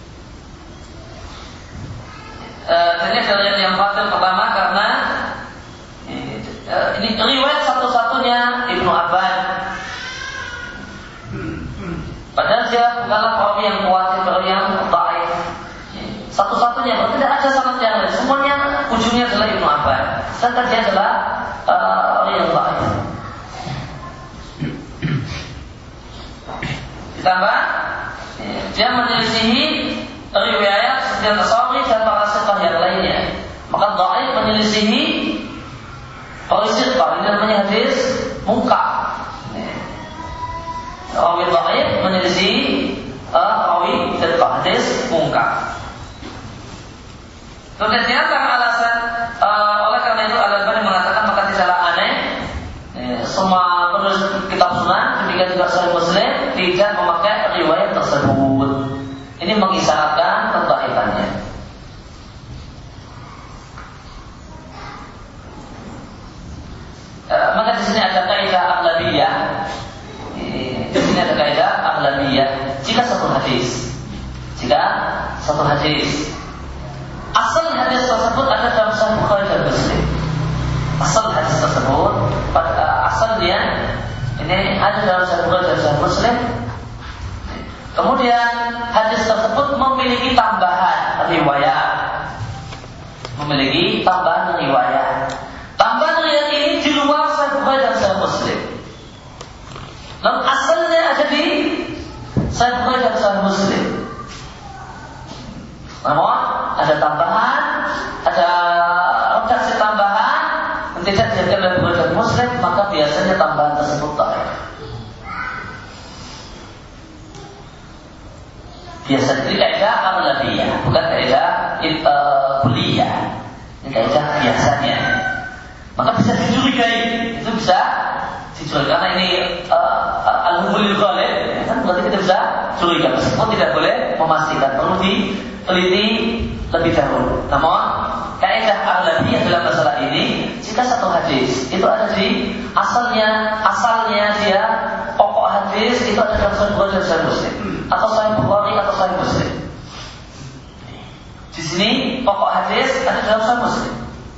Uh, ini adalah yang batil pertama karena ini, uh, ini riwayat satu-satunya Ibnu Abban. Padahal dia bukanlah perawi yang kuat, perawi yang baik. Satu-satunya, tidak ada sanad yang lain. Semuanya ujungnya adalah Ibnu Abban. Sedangkan dia adalah perawi uh, yang baik. Ditambah, dia menyelisihi riwayat Sufyan Ats-Tsauri dan para siqah yang lainnya. Maka dhaif menyelisihi para siqah, ini namanya hadis munkar. Rawi dhaif menyelisihi rawi siqah, hadis munkar. Kemudian di antara alasan uh, oleh karena itu Al-Albani mengatakan maka tidaklah aneh eh, semua penulis kitab sunnah demikian juga Sahih Muslim tidak memakai riwayat tersebut. Ini mengisyaratkan kedhaifannya. E, maka di sini ada kaidah aghlabiyah. Di sini ada kaidah aghlabiyah. Jika satu hadis, jika satu hadis, asal hadis tersebut ada dalam Sahih Bukhari dan Muslim. Asal hadis tersebut, pada asalnya ini ada dalam Sahih Bukhari dan Sahih Muslim. Kemudian hadis tersebut memiliki tambahan riwayat, memiliki tambahan riwayat. Tambahan riwayat ini di luar Sahih Bukhari dan Sahih Muslim. Dan asalnya ada di Sahih Bukhari dan Sahih Muslim. Namun ada tambahan, ada redaksi tambahan, yang tidak diajarkan oleh Bukhari dan Muslim, maka biasanya tambahan tersebut dhaif. Biasa ini kaidah aghlabiyah, bukan kaidah uh, kulliyah. Ini kaidah biasanya. Maka bisa dicurigai, itu bisa dicurigai karena ini uh, al-humulil ghalib, kan berarti kita bisa curiga meskipun tidak boleh memastikan, perlu diteliti lebih dahulu. Namun kaidah aghlabiyah dalam masalah ini, jika satu hadis itu ada di asalnya, asalnya dia pokok hadis itu ada dalam Sahih Bukhari dan Sahih Muslim, atau Sahih Bukhari atau Sahih Muslim. Di sini pokok hadis ada dalam Sahih Muslim.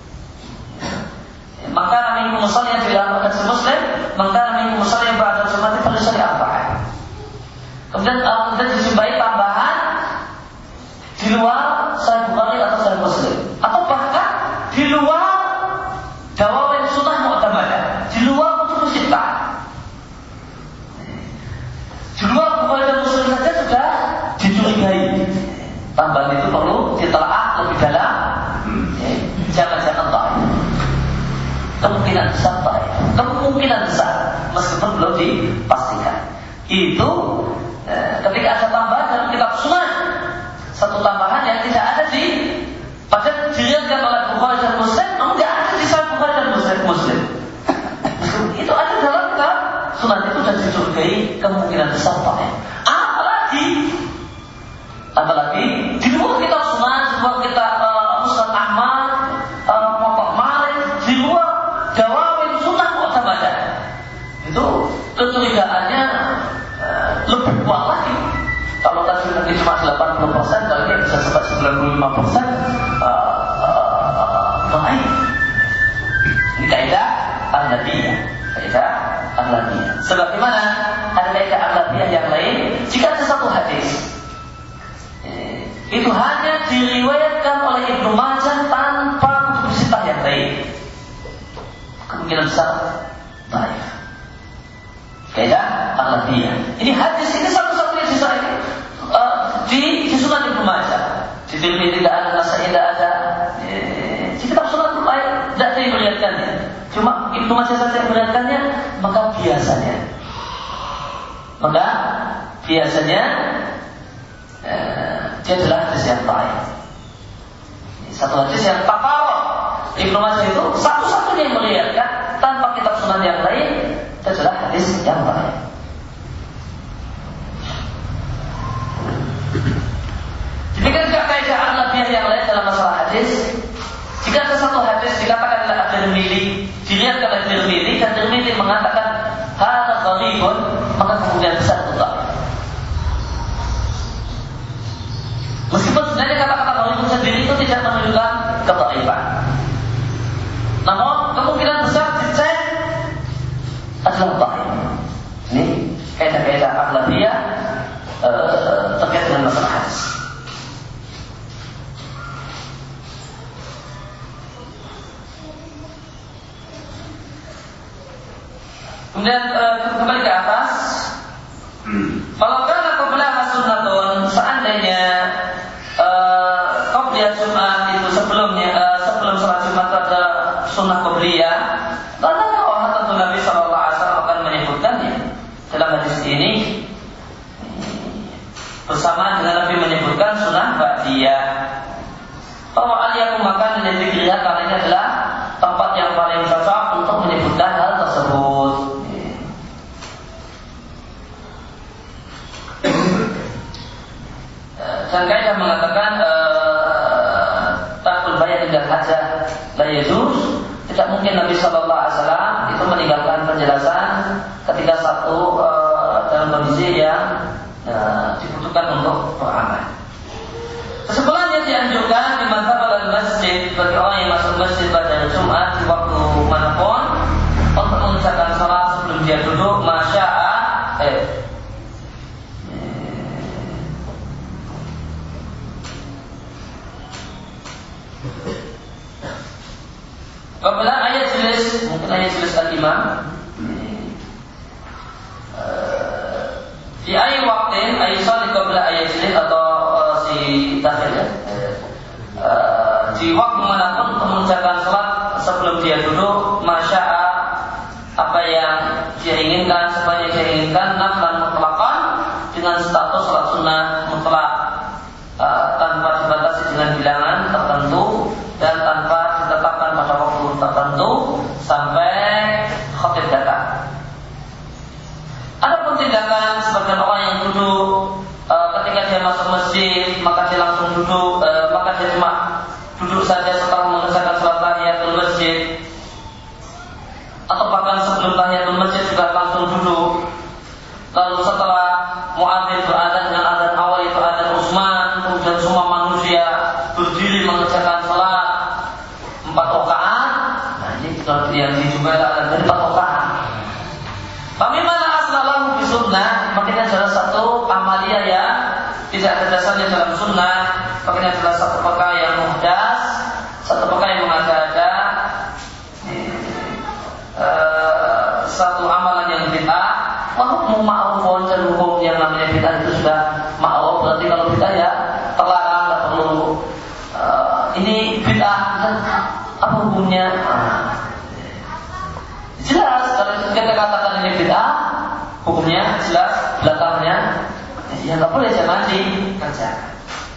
Maka kami musalli yang dalam hadis Muslim, maka kami musalli yang ba'da Jumat pada hari Arba'ah. Kemudian kemudian dijumpai tambahan di luar Sahih Bukhari atau Sahih Muslim, atau bahkan di luar dawawin sunnah mu'tamadah, di luar kutub sittah. Di luar Bukhari dan Muslim saja sudah dicurigai. Tambahan itu perlu ditelaah lebih dalam. Jangan-jangan tahu. Kemungkinan besar tahu. Kemungkinan besar meskipun belum dipastikan. Itu eh, ketika ada tambahan dalam kitab sunnah, satu tambahan yang tidak ada di pada diriwayatkan oleh Bukhari dan Muslim, namun tidak ada di Sahih Bukhari dan Muslim. Muslim. Itu ada dalam kitab sunnah, itu sudah dicurigai kemungkinan besar tahu. Apalagi Apalagi di luar kitab sunnah, di luar kitab uh, Musnad Ahmad, uh, Muwatta Malik, di luar dawawin sunnah mu'tamadah, itu kecurigaannya uh, lebih kuat lagi. Kalau tadi nanti cuma delapan puluh persen, kali ini bisa sampai sembilan puluh lima persen baik. Ini kaidah aghlabiyah, kaidah aghlabiyah. Sebagaimana ada kaidah aghlabiyah yang lain, jika ada satu hadis itu hanya diriwayatkan oleh Ibnu Majah tanpa kutub sittah yang lain, kemungkinan besar baik. Kaidah aghlabiyah. Ini hadis ini satu-satunya di ini uh, di di Sunan Ibnu Majah. Di Tirmidzi tidak ada, Nasai tidak ada, eh, di kitab Sunan lain tidak ada yang meriwayatkannya. Cuma Ibnu Majah saja yang meriwayatkannya, maka biasanya, maka biasanya Eh, dia adalah hadis yang baik. Satu hadis yang takarrur. Ibnu Majah itu satu-satunya yang meriwayatkan tanpa kitab sunan yang lain, itu adalah hadis yang baik. Demikian juga kaidah aghlabiyah yang lain dalam masalah hadis. Jika ada satu hadis dikatakan oleh At-Tirmidzi, dilihatkan oleh Tirmidzi dan Tirmidzi mengatakan hadza gharibun, maka kemudian besar itu. Meskipun sebenarnya kata-kata gharib sendiri itu tidak menunjukkan kedhaifan, namun kemungkinan besar dicek adalah dhaif. Ini kaidah-kaidah aghlabiyah uh, terkait dengan masalah hadis. Kemudian uh, kembali ke atas. Kalau kana qablaha sunnatun, seandainya uh, qabliyah Jumat itu sebelumnya uh, sebelum salat Jumat ada sunnah qabliyah, maka Allah tentu Nabi sallallahu alaihi wasallam akan menyebutkannya dalam hadis ini bersama dengan Nabi menyebutkan sunnah ba'diyah. Bahwa aliyakum makan dan dikira karena ini adalah tempat yang paling cocok untuk menyebutkan hal tersebut. Dan kaidah mengatakan takul bayat tidak hajah la yajuz. Tidak mungkin Nabi Sallallahu Alaihi Wasallam itu meninggalkan penjelasan ketika satu uh, dalam kondisi yang uh, dibutuhkan untuk beramal. Kesimpulannya dianjurkan di mazhab al-masjid bagi orang yang masuk masjid pada Jumat di waktu manapun untuk mengucapkan salat sebelum dia duduk masya'a eh Qabla ayat jelas, mungkin ayat jelas al-imam di ayat waktin ayat salat qabla ayat jelas atau uh, si dakhil ya uh, di waktu manapun mengucapkan salat sebelum dia duduk masya'a apa yang dia inginkan, sebanyak dia inginkan naflan mutlaqan dengan dengan status salat sunnah mutlak uh, tanpa dibatasi dengan bilangan tertentu dan tanpa ditetapkan pada waktu tertentu sampai khatib datang. Adapun tindakan sebagian orang yang duduk uh, ketika dia masuk masjid maka dia langsung duduk, uh, maka dia cuma duduk saja setelah mengerjakan salat tahiyatul masjid, atau bahkan sebelum tahiyatul masjid juga langsung duduk. Lalu setelah muadzin beradzan dengan adzan awal itu adzan Utsman, kemudian semua manusia berdiri mengerjakan salat empat rakaat. Nah ini kalau yang dijumpai adalah dari empat rakaat. Bagaimana asnalahu bi sunnah? Makanya adalah satu amalia yang tidak ada dasarnya dalam sunnah. Makanya adalah satu perkara yang muhdas, satu perkara yang mengada-ada, uh, satu amalan yang bid'ah. Hukum ma'ruf dan hukum yang namanya bid'ah itu sudah ma'ruf. Berarti kalau bid'ah ya terlarang, tidak perlu. Uh, ini bid'ah, apa hukumnya? Jelas, kalau kita katakan ini bid'ah, hukumnya jelas, belakangnya ya nggak boleh jangan dikerjakan.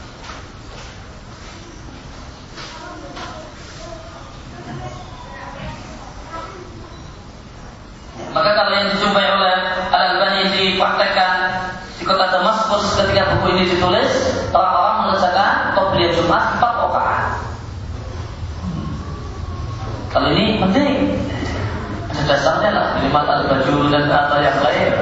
Maka kalau yang dijumpai oleh Al-Albani dipraktekkan di kota Damaskus ketika buku ini ditulis, orang-orang mengerjakan qobliyah Jumat empat rakaat. Kalau ini penting. Ada dasarnya lah, minimal ada baju dan atau yang lain.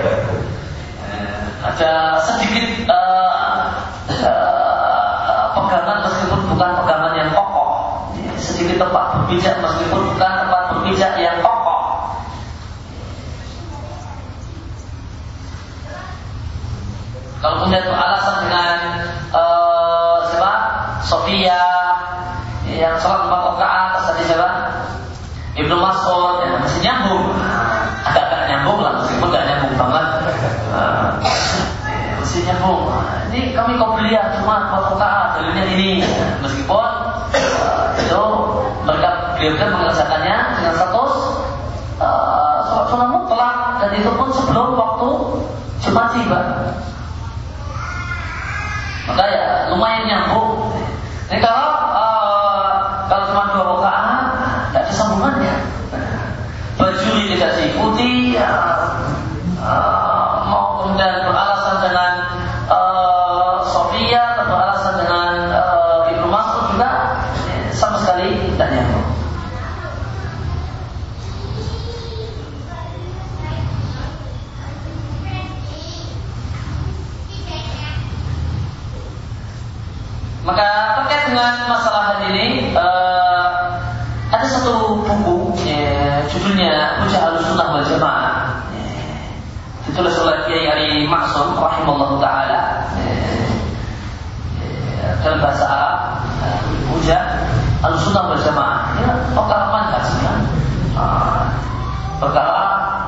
Ada sedikit uh, uh, pegangan meskipun bukan pegangan yang kokoh, sedikit tempat berpijak meskipun bukan tempat berpijak yang kokoh. Kalau kemudian beralasan dengan uh, siapa? Sofia yang sholat empat rakaat atas tadi siapa? Ibnu Mas'ud, ya, masih nyambung, agak-agak nyambung lah, meskipun gak nyambung banget, uh, masih nyambung. Ini kami qobliyah cuma empat rakaat, dalilnya ini, meskipun uh, itu mereka beliau mengerjakannya dengan status uh, sholat sunnah mutlak, dan itu pun sebelum waktu Jumat tiba. Maka ya lumayan nyambung. Ini kalau uh, kalau cuma dua rakaat tidak ada sambungannya. Baju tidak diikuti, ya, uh, mau kemudian beralasan dengan uh, Sofia atau beralasan dengan uh, Ibnu Mas'ud juga ya, sama sekali tidak nyambung. Maka terkait dengan masalah ini uh, ada satu buku ya, judulnya Hujjah Ahlussunnah wal Jamaah, ya, ditulis oleh Kiai Ari Maksum rahimahullah taala, ya, ya, dalam bahasa Arab, ya, Hujjah Ahlussunnah wal Jamaah, ya, perkara manhaj, ya, uh, perkara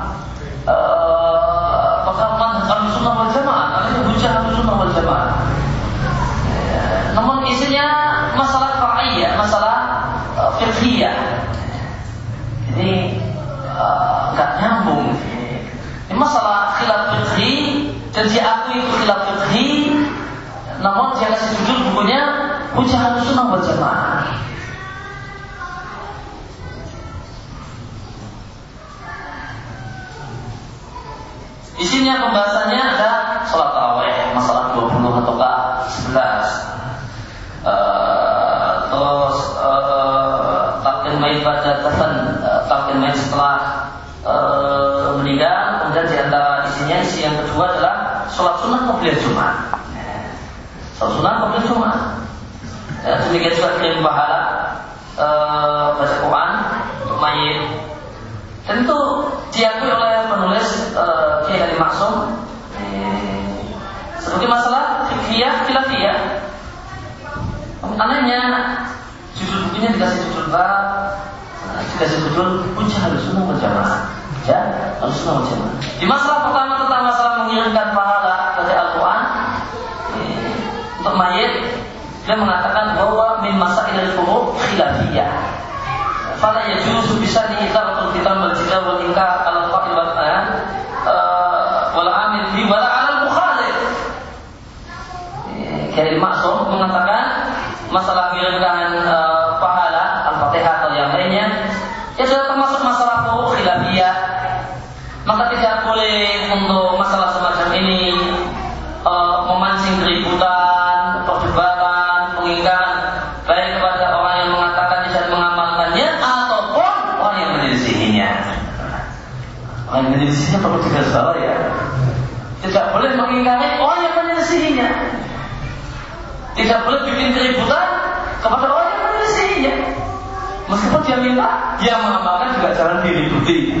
uh, perkara manhaj Ahlussunnah wal Jamaah, namanya Hujjah Ahlussunnah wal Jamaah. Namun isinya masalah far'iyah, masalah uh, fiqhiyah. Ini enggak uh, nyambung. Ini masalah khilaf fiqhi dan diakui itu khilaf fiqhi, namun dia kasih judul bukunya Hujjah Ahlussunnah wal Jamaah. Isinya pembahasannya ada sholat tarawih, masalah dua puluh ataukah sebelas. Uh, terus uh, talqin mayit pada dafan, uh, talqin mayit setelah uh, meninggal. Kemudian di antara isinya, isi yang kedua adalah sholat sunnah qobliyah Jumat. Sholat sunnah qobliyah Jumat. Ya, demikian juga kirim pahala uh, baca Quran untuk mayit. Dan itu diakui oleh penulis uh, Kiai Ari Maksum eh, sebagai masalah fiqhiyah khilafiyah. Anehnya judul bukunya dikasih judul bab, dikasih judul Hujjah Ahlussunnah wal Jamaah. Ya, Ahlussunnah wal Jamaah. Di masalah pertama tentang masalah mengirimkan pahala baca Al-Quran eh, untuk mayit, dia mengatakan bahwa min masailil furu' khilafiyah. Fala yajuzu bisani idaratul kitab wal jidal wal inkar ala qa'il wal ayan wal amil bi wala ala al mukhalif. Kiai Maksum mengatakan masalah mengirimkan uh, pahala Al-Fatihah atau yang lainnya, ya sudah termasuk masalah furuq khilafiyah. Maka tidak boleh untuk masalah semacam ini uh, memancing keributan, perdebatan, pengingkaran baik kepada orang yang mengatakannya dan mengamalkannya ataupun orang yang menyelisihinya. Orang yang menyelisihinya perlu digarisbawahi ya. Tidak boleh mengingkari orang yang menyelisihinya. Tidak boleh bikin keributan kepada orang yang menyelisihinya. Meskipun dia minta, dia mengamalkan juga jangan diributi.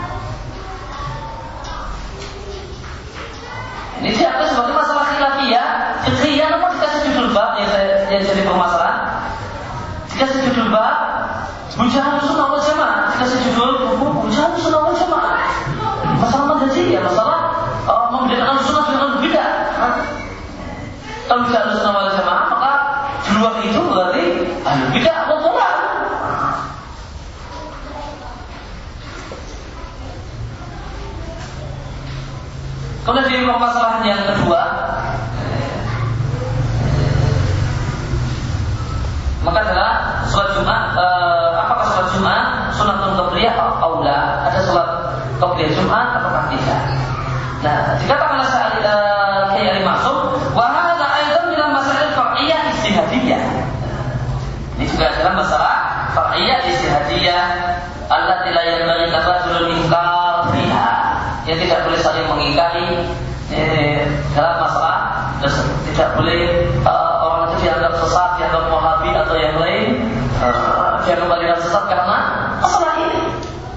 Ini dianggap sebagai masalah khilafiyah, fiqhiyah, namun dikasih judul bab yang, saya, yang jadi permasalahan. Dikasih judul bab Bujahan Sunnah wal Jamaah, dikasih judul buku Bujahan Sunnah wal Jamaah. Masalah manhajiyah, masalah uh, membedakan sunnah dengan bidah. Kalau Bujahan Sunnah wal Jamaah, maka di luar itu berarti ahli bidah atau tolak. Kemudian di permasalahan yang kedua, maka adalah sholat Jumat. Eh, apakah sholat Jumat sunatun qabliyah atau aula? Ada sholat qabliyah Jumat apakah tidak? Nah, dikatakan oleh Syekh Kiai Ali Maksum, wa hadza aidan min masail far'iyah ijtihadiyah. Ini juga adalah masalah far'iyah ijtihadiyah allati la yanbaghi tabadulul inkar fiha. Yang tidak boleh saling mengingkari eh, dalam masalah tersebut. Tidak boleh uh, orang itu dianggap sesat, dianggap Wahabi atau yang lain, uh, dianggap aliran sesat karena masalah ini.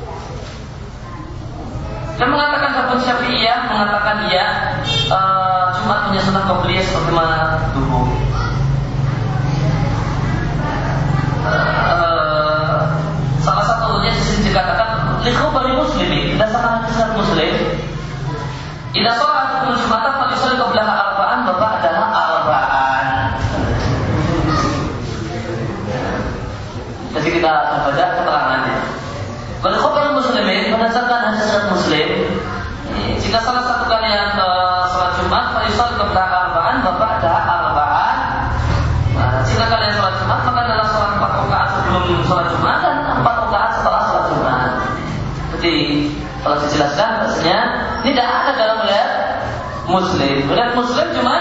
Dan mengatakan Habib Syafi'iyah mengatakan dia uh, Jumat punya sunnah qabliyah sebagaimana dulu. Uh, salah satunya di sini dikatakan likhubari muslimin, berdasarkan hadis Muslim. Idza shalat Jumatan fa yusalli qablaha arba'an wa ba'daha arba'an. Jadi kita baca keterangannya. Likhubari muslimin, berdasarkan hadis Muslim, jika salah satu kalian uh, salat Jumat fa yusalli qablaha arba'an wa ba'daha arba'an. Nah, jika kalian salat Jumat maka adalah salat empat rakaat sebelum salat Jumat dan empat rakaat setelah salat Jumat. Jadi kalau dijelaskan maksudnya tidak ada dalam riwayat Muslim. Riwayat Muslim cuma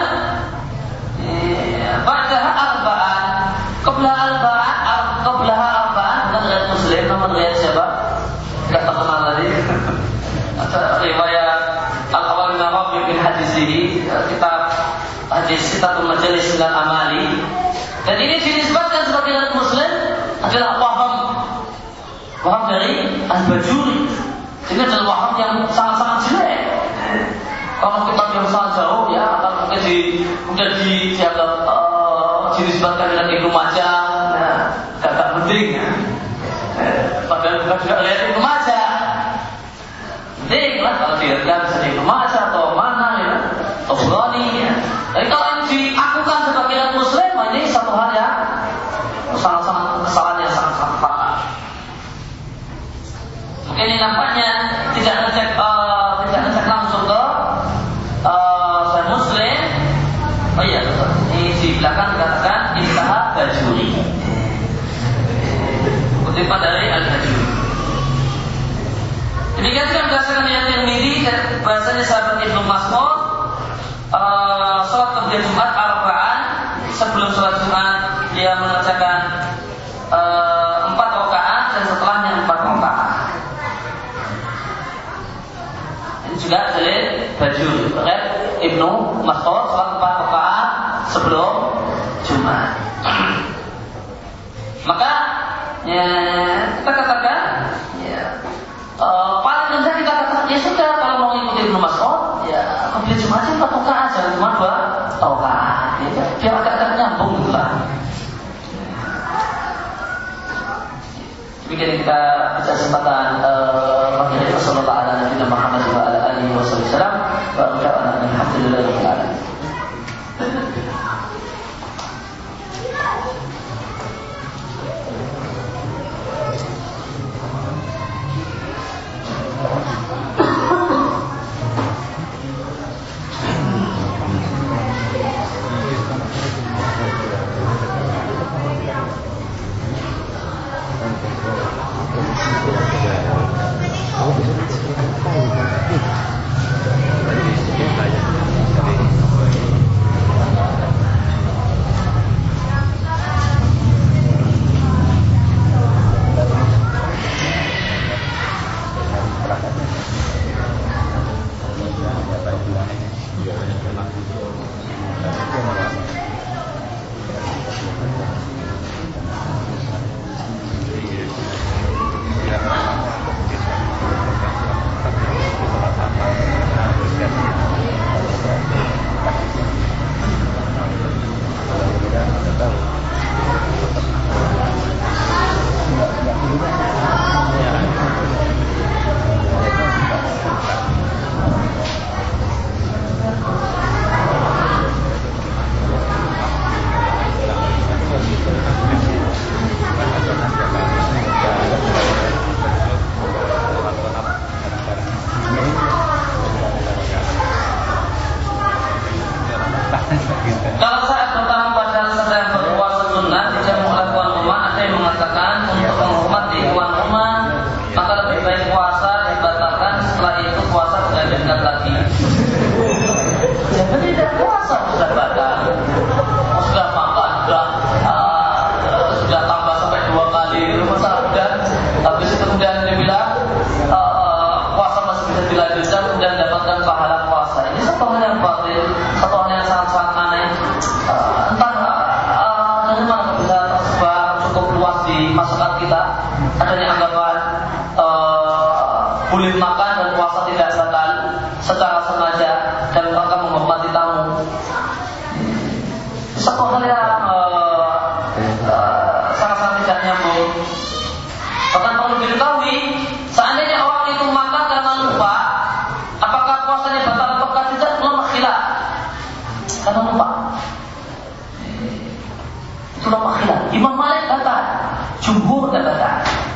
ba'daha arba'an, qabla arba'an, qablaha arba'an, bukan riwayat Muslim, namun riwayat siapa? Enggak terkenal tadi. Ada riwayat Al-Awwal Nawawi bin Hadisihi, kitab hadis Sitatul Majalis dan Amali. Dan ini dinisbatkan sebagai riwayat Muslim adalah waham waham dari Al-Bajuri. Ini adalah waham yang sangat-sangat jelek. Kalau kita yang sangat jauh ya, atau mungkin di udah di dianggap uh, dinisbatkan dengan Ibnu Majah, nah, agak penting ya. Padahal bukan juga lihat Ibnu Majah. Penting lah kalau dilihatkan misalnya Ibnu Majah atau mana ya, atau Burani ya. Tapi kalau yang diakukan sebagai orang Muslim, ini satu hal yang sangat-sangat kesalahan yang sangat-sangat fatal. Mungkin ini nampaknya tidak ngecek uh, tidak ngecek langsung ke uh, Sahih Muslim. Oh iya, ini di belakang dikatakan Intaha Bajuri. Kutipan dari Al-Bajuri. Demikian juga berdasarkan yang Tirmidzi dan bahasanya sahabat Ibnu Mas'ud, uh, salat kemudian Jumat arba'an, sebelum salat Jumat dia mengerjakan uh, empat rakaat dan setelahnya empat rakaat. Juga dalil Bajuri, riwayat Ibnu Mas'ud salat empat rakaat sebelum Jumat. Maka ya, kita katakan ya, uh, paling rendah kita katakan ya sudah kalau mau ikuti Ibnu Mas'ud ya kemudian Jumat aja empat rakaat, jangan cuma dua rakaat. Ya, biar agak-agak nyambung gitu lah. Demikian kita baca kesempatan pagi hari Rasulullah ala Nabi Muhammad wa ala alihi wasallam wa ucapkan alhamdulillahirabbil alamin. Kalau saat pertama pada sedang berpuasa sunnah tidak melakukan rumah, ada yang mengatakan untuk menghormati tuan rumah maka lebih baik puasa dibatalkan, setelah itu puasa dilanjutkan lagi. Jadi tidak puasa sudah batal, sudah makan sudah uh, sudah tambah sampai dua kali masa sudah, habis itu kemudian dibilang uh, puasa masih bisa dilanjutkan kemudian mendapatkan pahala puasa. Ini satu hal yang batil, satu hal yang sangat-sangat aneh. Uh, entah uh, dari mana bisa tersebar cukup luas di masyarakat kita adanya anggapan uh, boleh makan dan puasa tidak batal secara sengaja dan rangka menghormati tamu. Satu hal yang uh, uh, sangat-sangat tidak nyambung. Bahkan perlu diketahui, seandainya orang itu makan karena lupa, apakah puasanya batal atau tidak? Ulama khilaf. Karena lupa. Itu ulama khilaf. Imam Malik batal, jumhur tidak batal.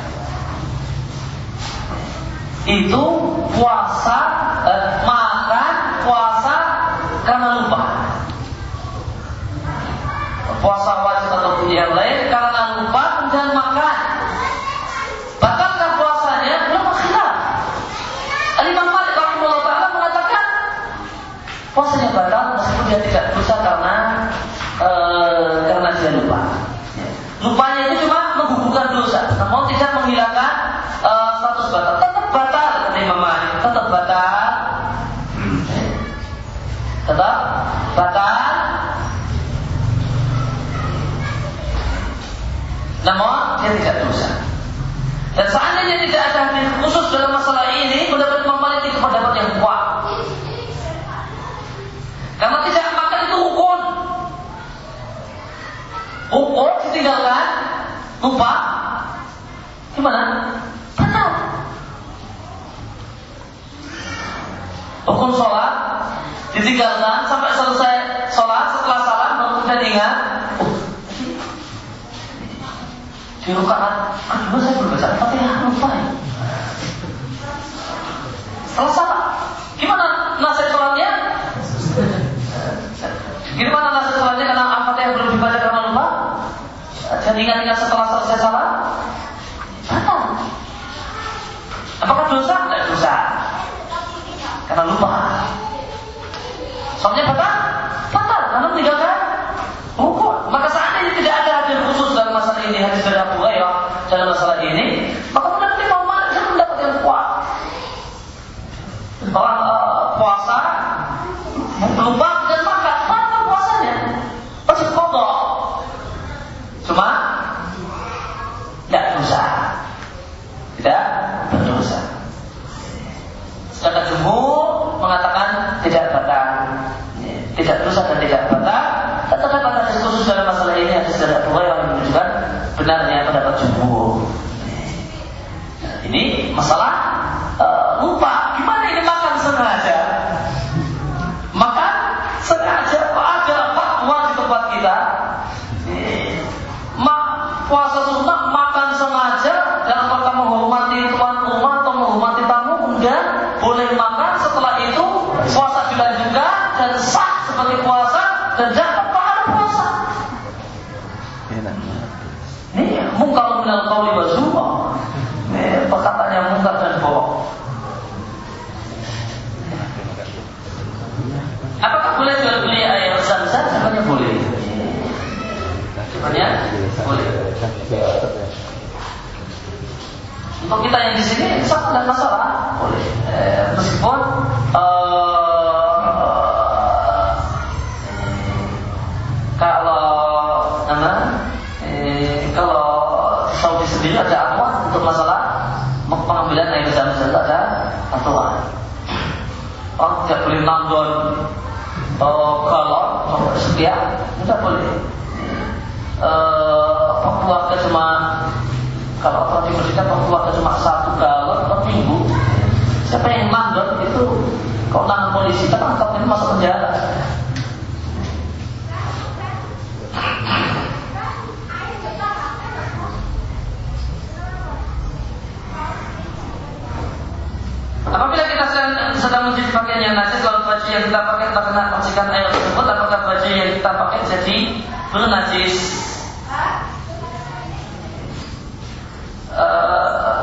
Itu puasa eh, makan puasa karena lupa. Puasa wajib ataupun yang lain karena lupa dan makan. Batalkan puasanya, ulama khilaf. Imam Malik rahimahullah taala mengatakan puasanya batal meskipun dia tidak dosa karena uh, karena dia lupa. Lupanya itu cuma menggugurkan dosa, namun tidak menghilangkan uh, status batal. Tetap batal kata Imam Malik, tetap batal, tetap batal. Namun dia tidak dosa. Dan seandainya tidak ada hadis khusus dalam masalah ini, pendapat Imam Malik itu pendapat yang kuat. Karena tidak makan itu rukun. Rukun ditinggalkan, lupa, gimana? Batal. Rukun sholat ditinggalkan sampai selesai sholat, setelah salam baru kemudian ingat, oh, di rakaat kedua saya berbaca Al-Fatihah lupa ya. Setelah salat, gimana nasihat sholatnya? Gimana nasihat sholatnya karena Al-Fatihah belum dibaca karena lupa? Dan ingat-ingat setelah selesai salat, batal. Apakah dosa? Tidak dosa, karena lupa. Sholatnya batal, batal karena meninggalkan rukun. Maka seandainya tidak ada hadis khusus dalam masalah ini, hadis dari Abu Hurairah dalam masalah ini, maka pendapat Imam Malik itu pendapat yang kuat. Orang uh, puasa lupa dan makan, mana puasanya? Wajib qadha. Cuma tidak dosa, tidak berdosa. Sedangkan jumhur mengatakan tidak batal, tidak dosa dan tidak batal. Terdapat hadis khusus dalam masalah ini, hadis dari Abu Hurairah yang menunjukkan benarnya pendapat jumhur. Ini masalah uh, lupa. Gimana ini makan sengaja? Makan sengaja. Ada fatwa di tempat kita. Ma, puasa sunnah makan sengaja dalam rangka menghormati tuan rumah atau menghormati tamu, kemudian boleh makan. Setelah itu puasa dilanjutkan dan sah sebagai puasa dan dapat pahala puasa. Ini mungkar minal qauli wa zur. Ini perkataan yang mungkar dan bohong. Apakah boleh jual beli air zam-zam? Sebenarnya boleh. Sebenarnya boleh. Untuk kita yang di sini sangat tidak masalah, boleh. Eh, meskipun uh, boleh nambon oh, kalau sekian, tidak boleh. Uh, keluarga cuma kalau orang di Mesir keluarga cuma satu galon per minggu. Siapa yang mandor itu kalau tangan polisi tertangkap itu masuk penjara. Apabila kita sedang, sedang mencuci pakaian yang najis, lalu baju yang kita pakai terkena percikan air tersebut, apakah baju yang kita pakai jadi bernajis? Uh,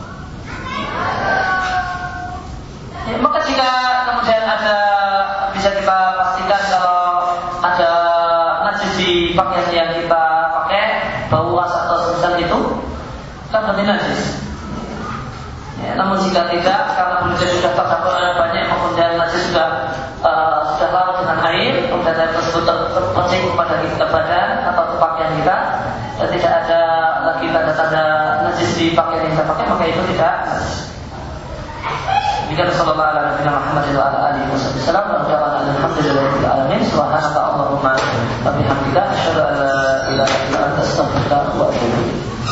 ya, maka jika kemudian ada bisa kita pastikan kalau ada najis di pakaian yang kita pakai, bau asap atau semisal itu, kan berarti najis. Ya, namun jika tidak, karena kemudian sudah tercampur banyak, kemudian najis sudah uh, sudah larut dengan air, kemudian air tersebut terpercik kepada kita badan atau ke pakaian kita, dan tidak ada lagi tanda-tanda najis di pakaian yang kita pakai, maka itu tidak najis. Demikian sallallahu alaihi wa alihi wasallam wa ta'ala alhamdulillahil alamin subhanaka allahumma wa bihamdika asyhadu an la ilaha illa anta astaghfiruka wa atubu ilaik.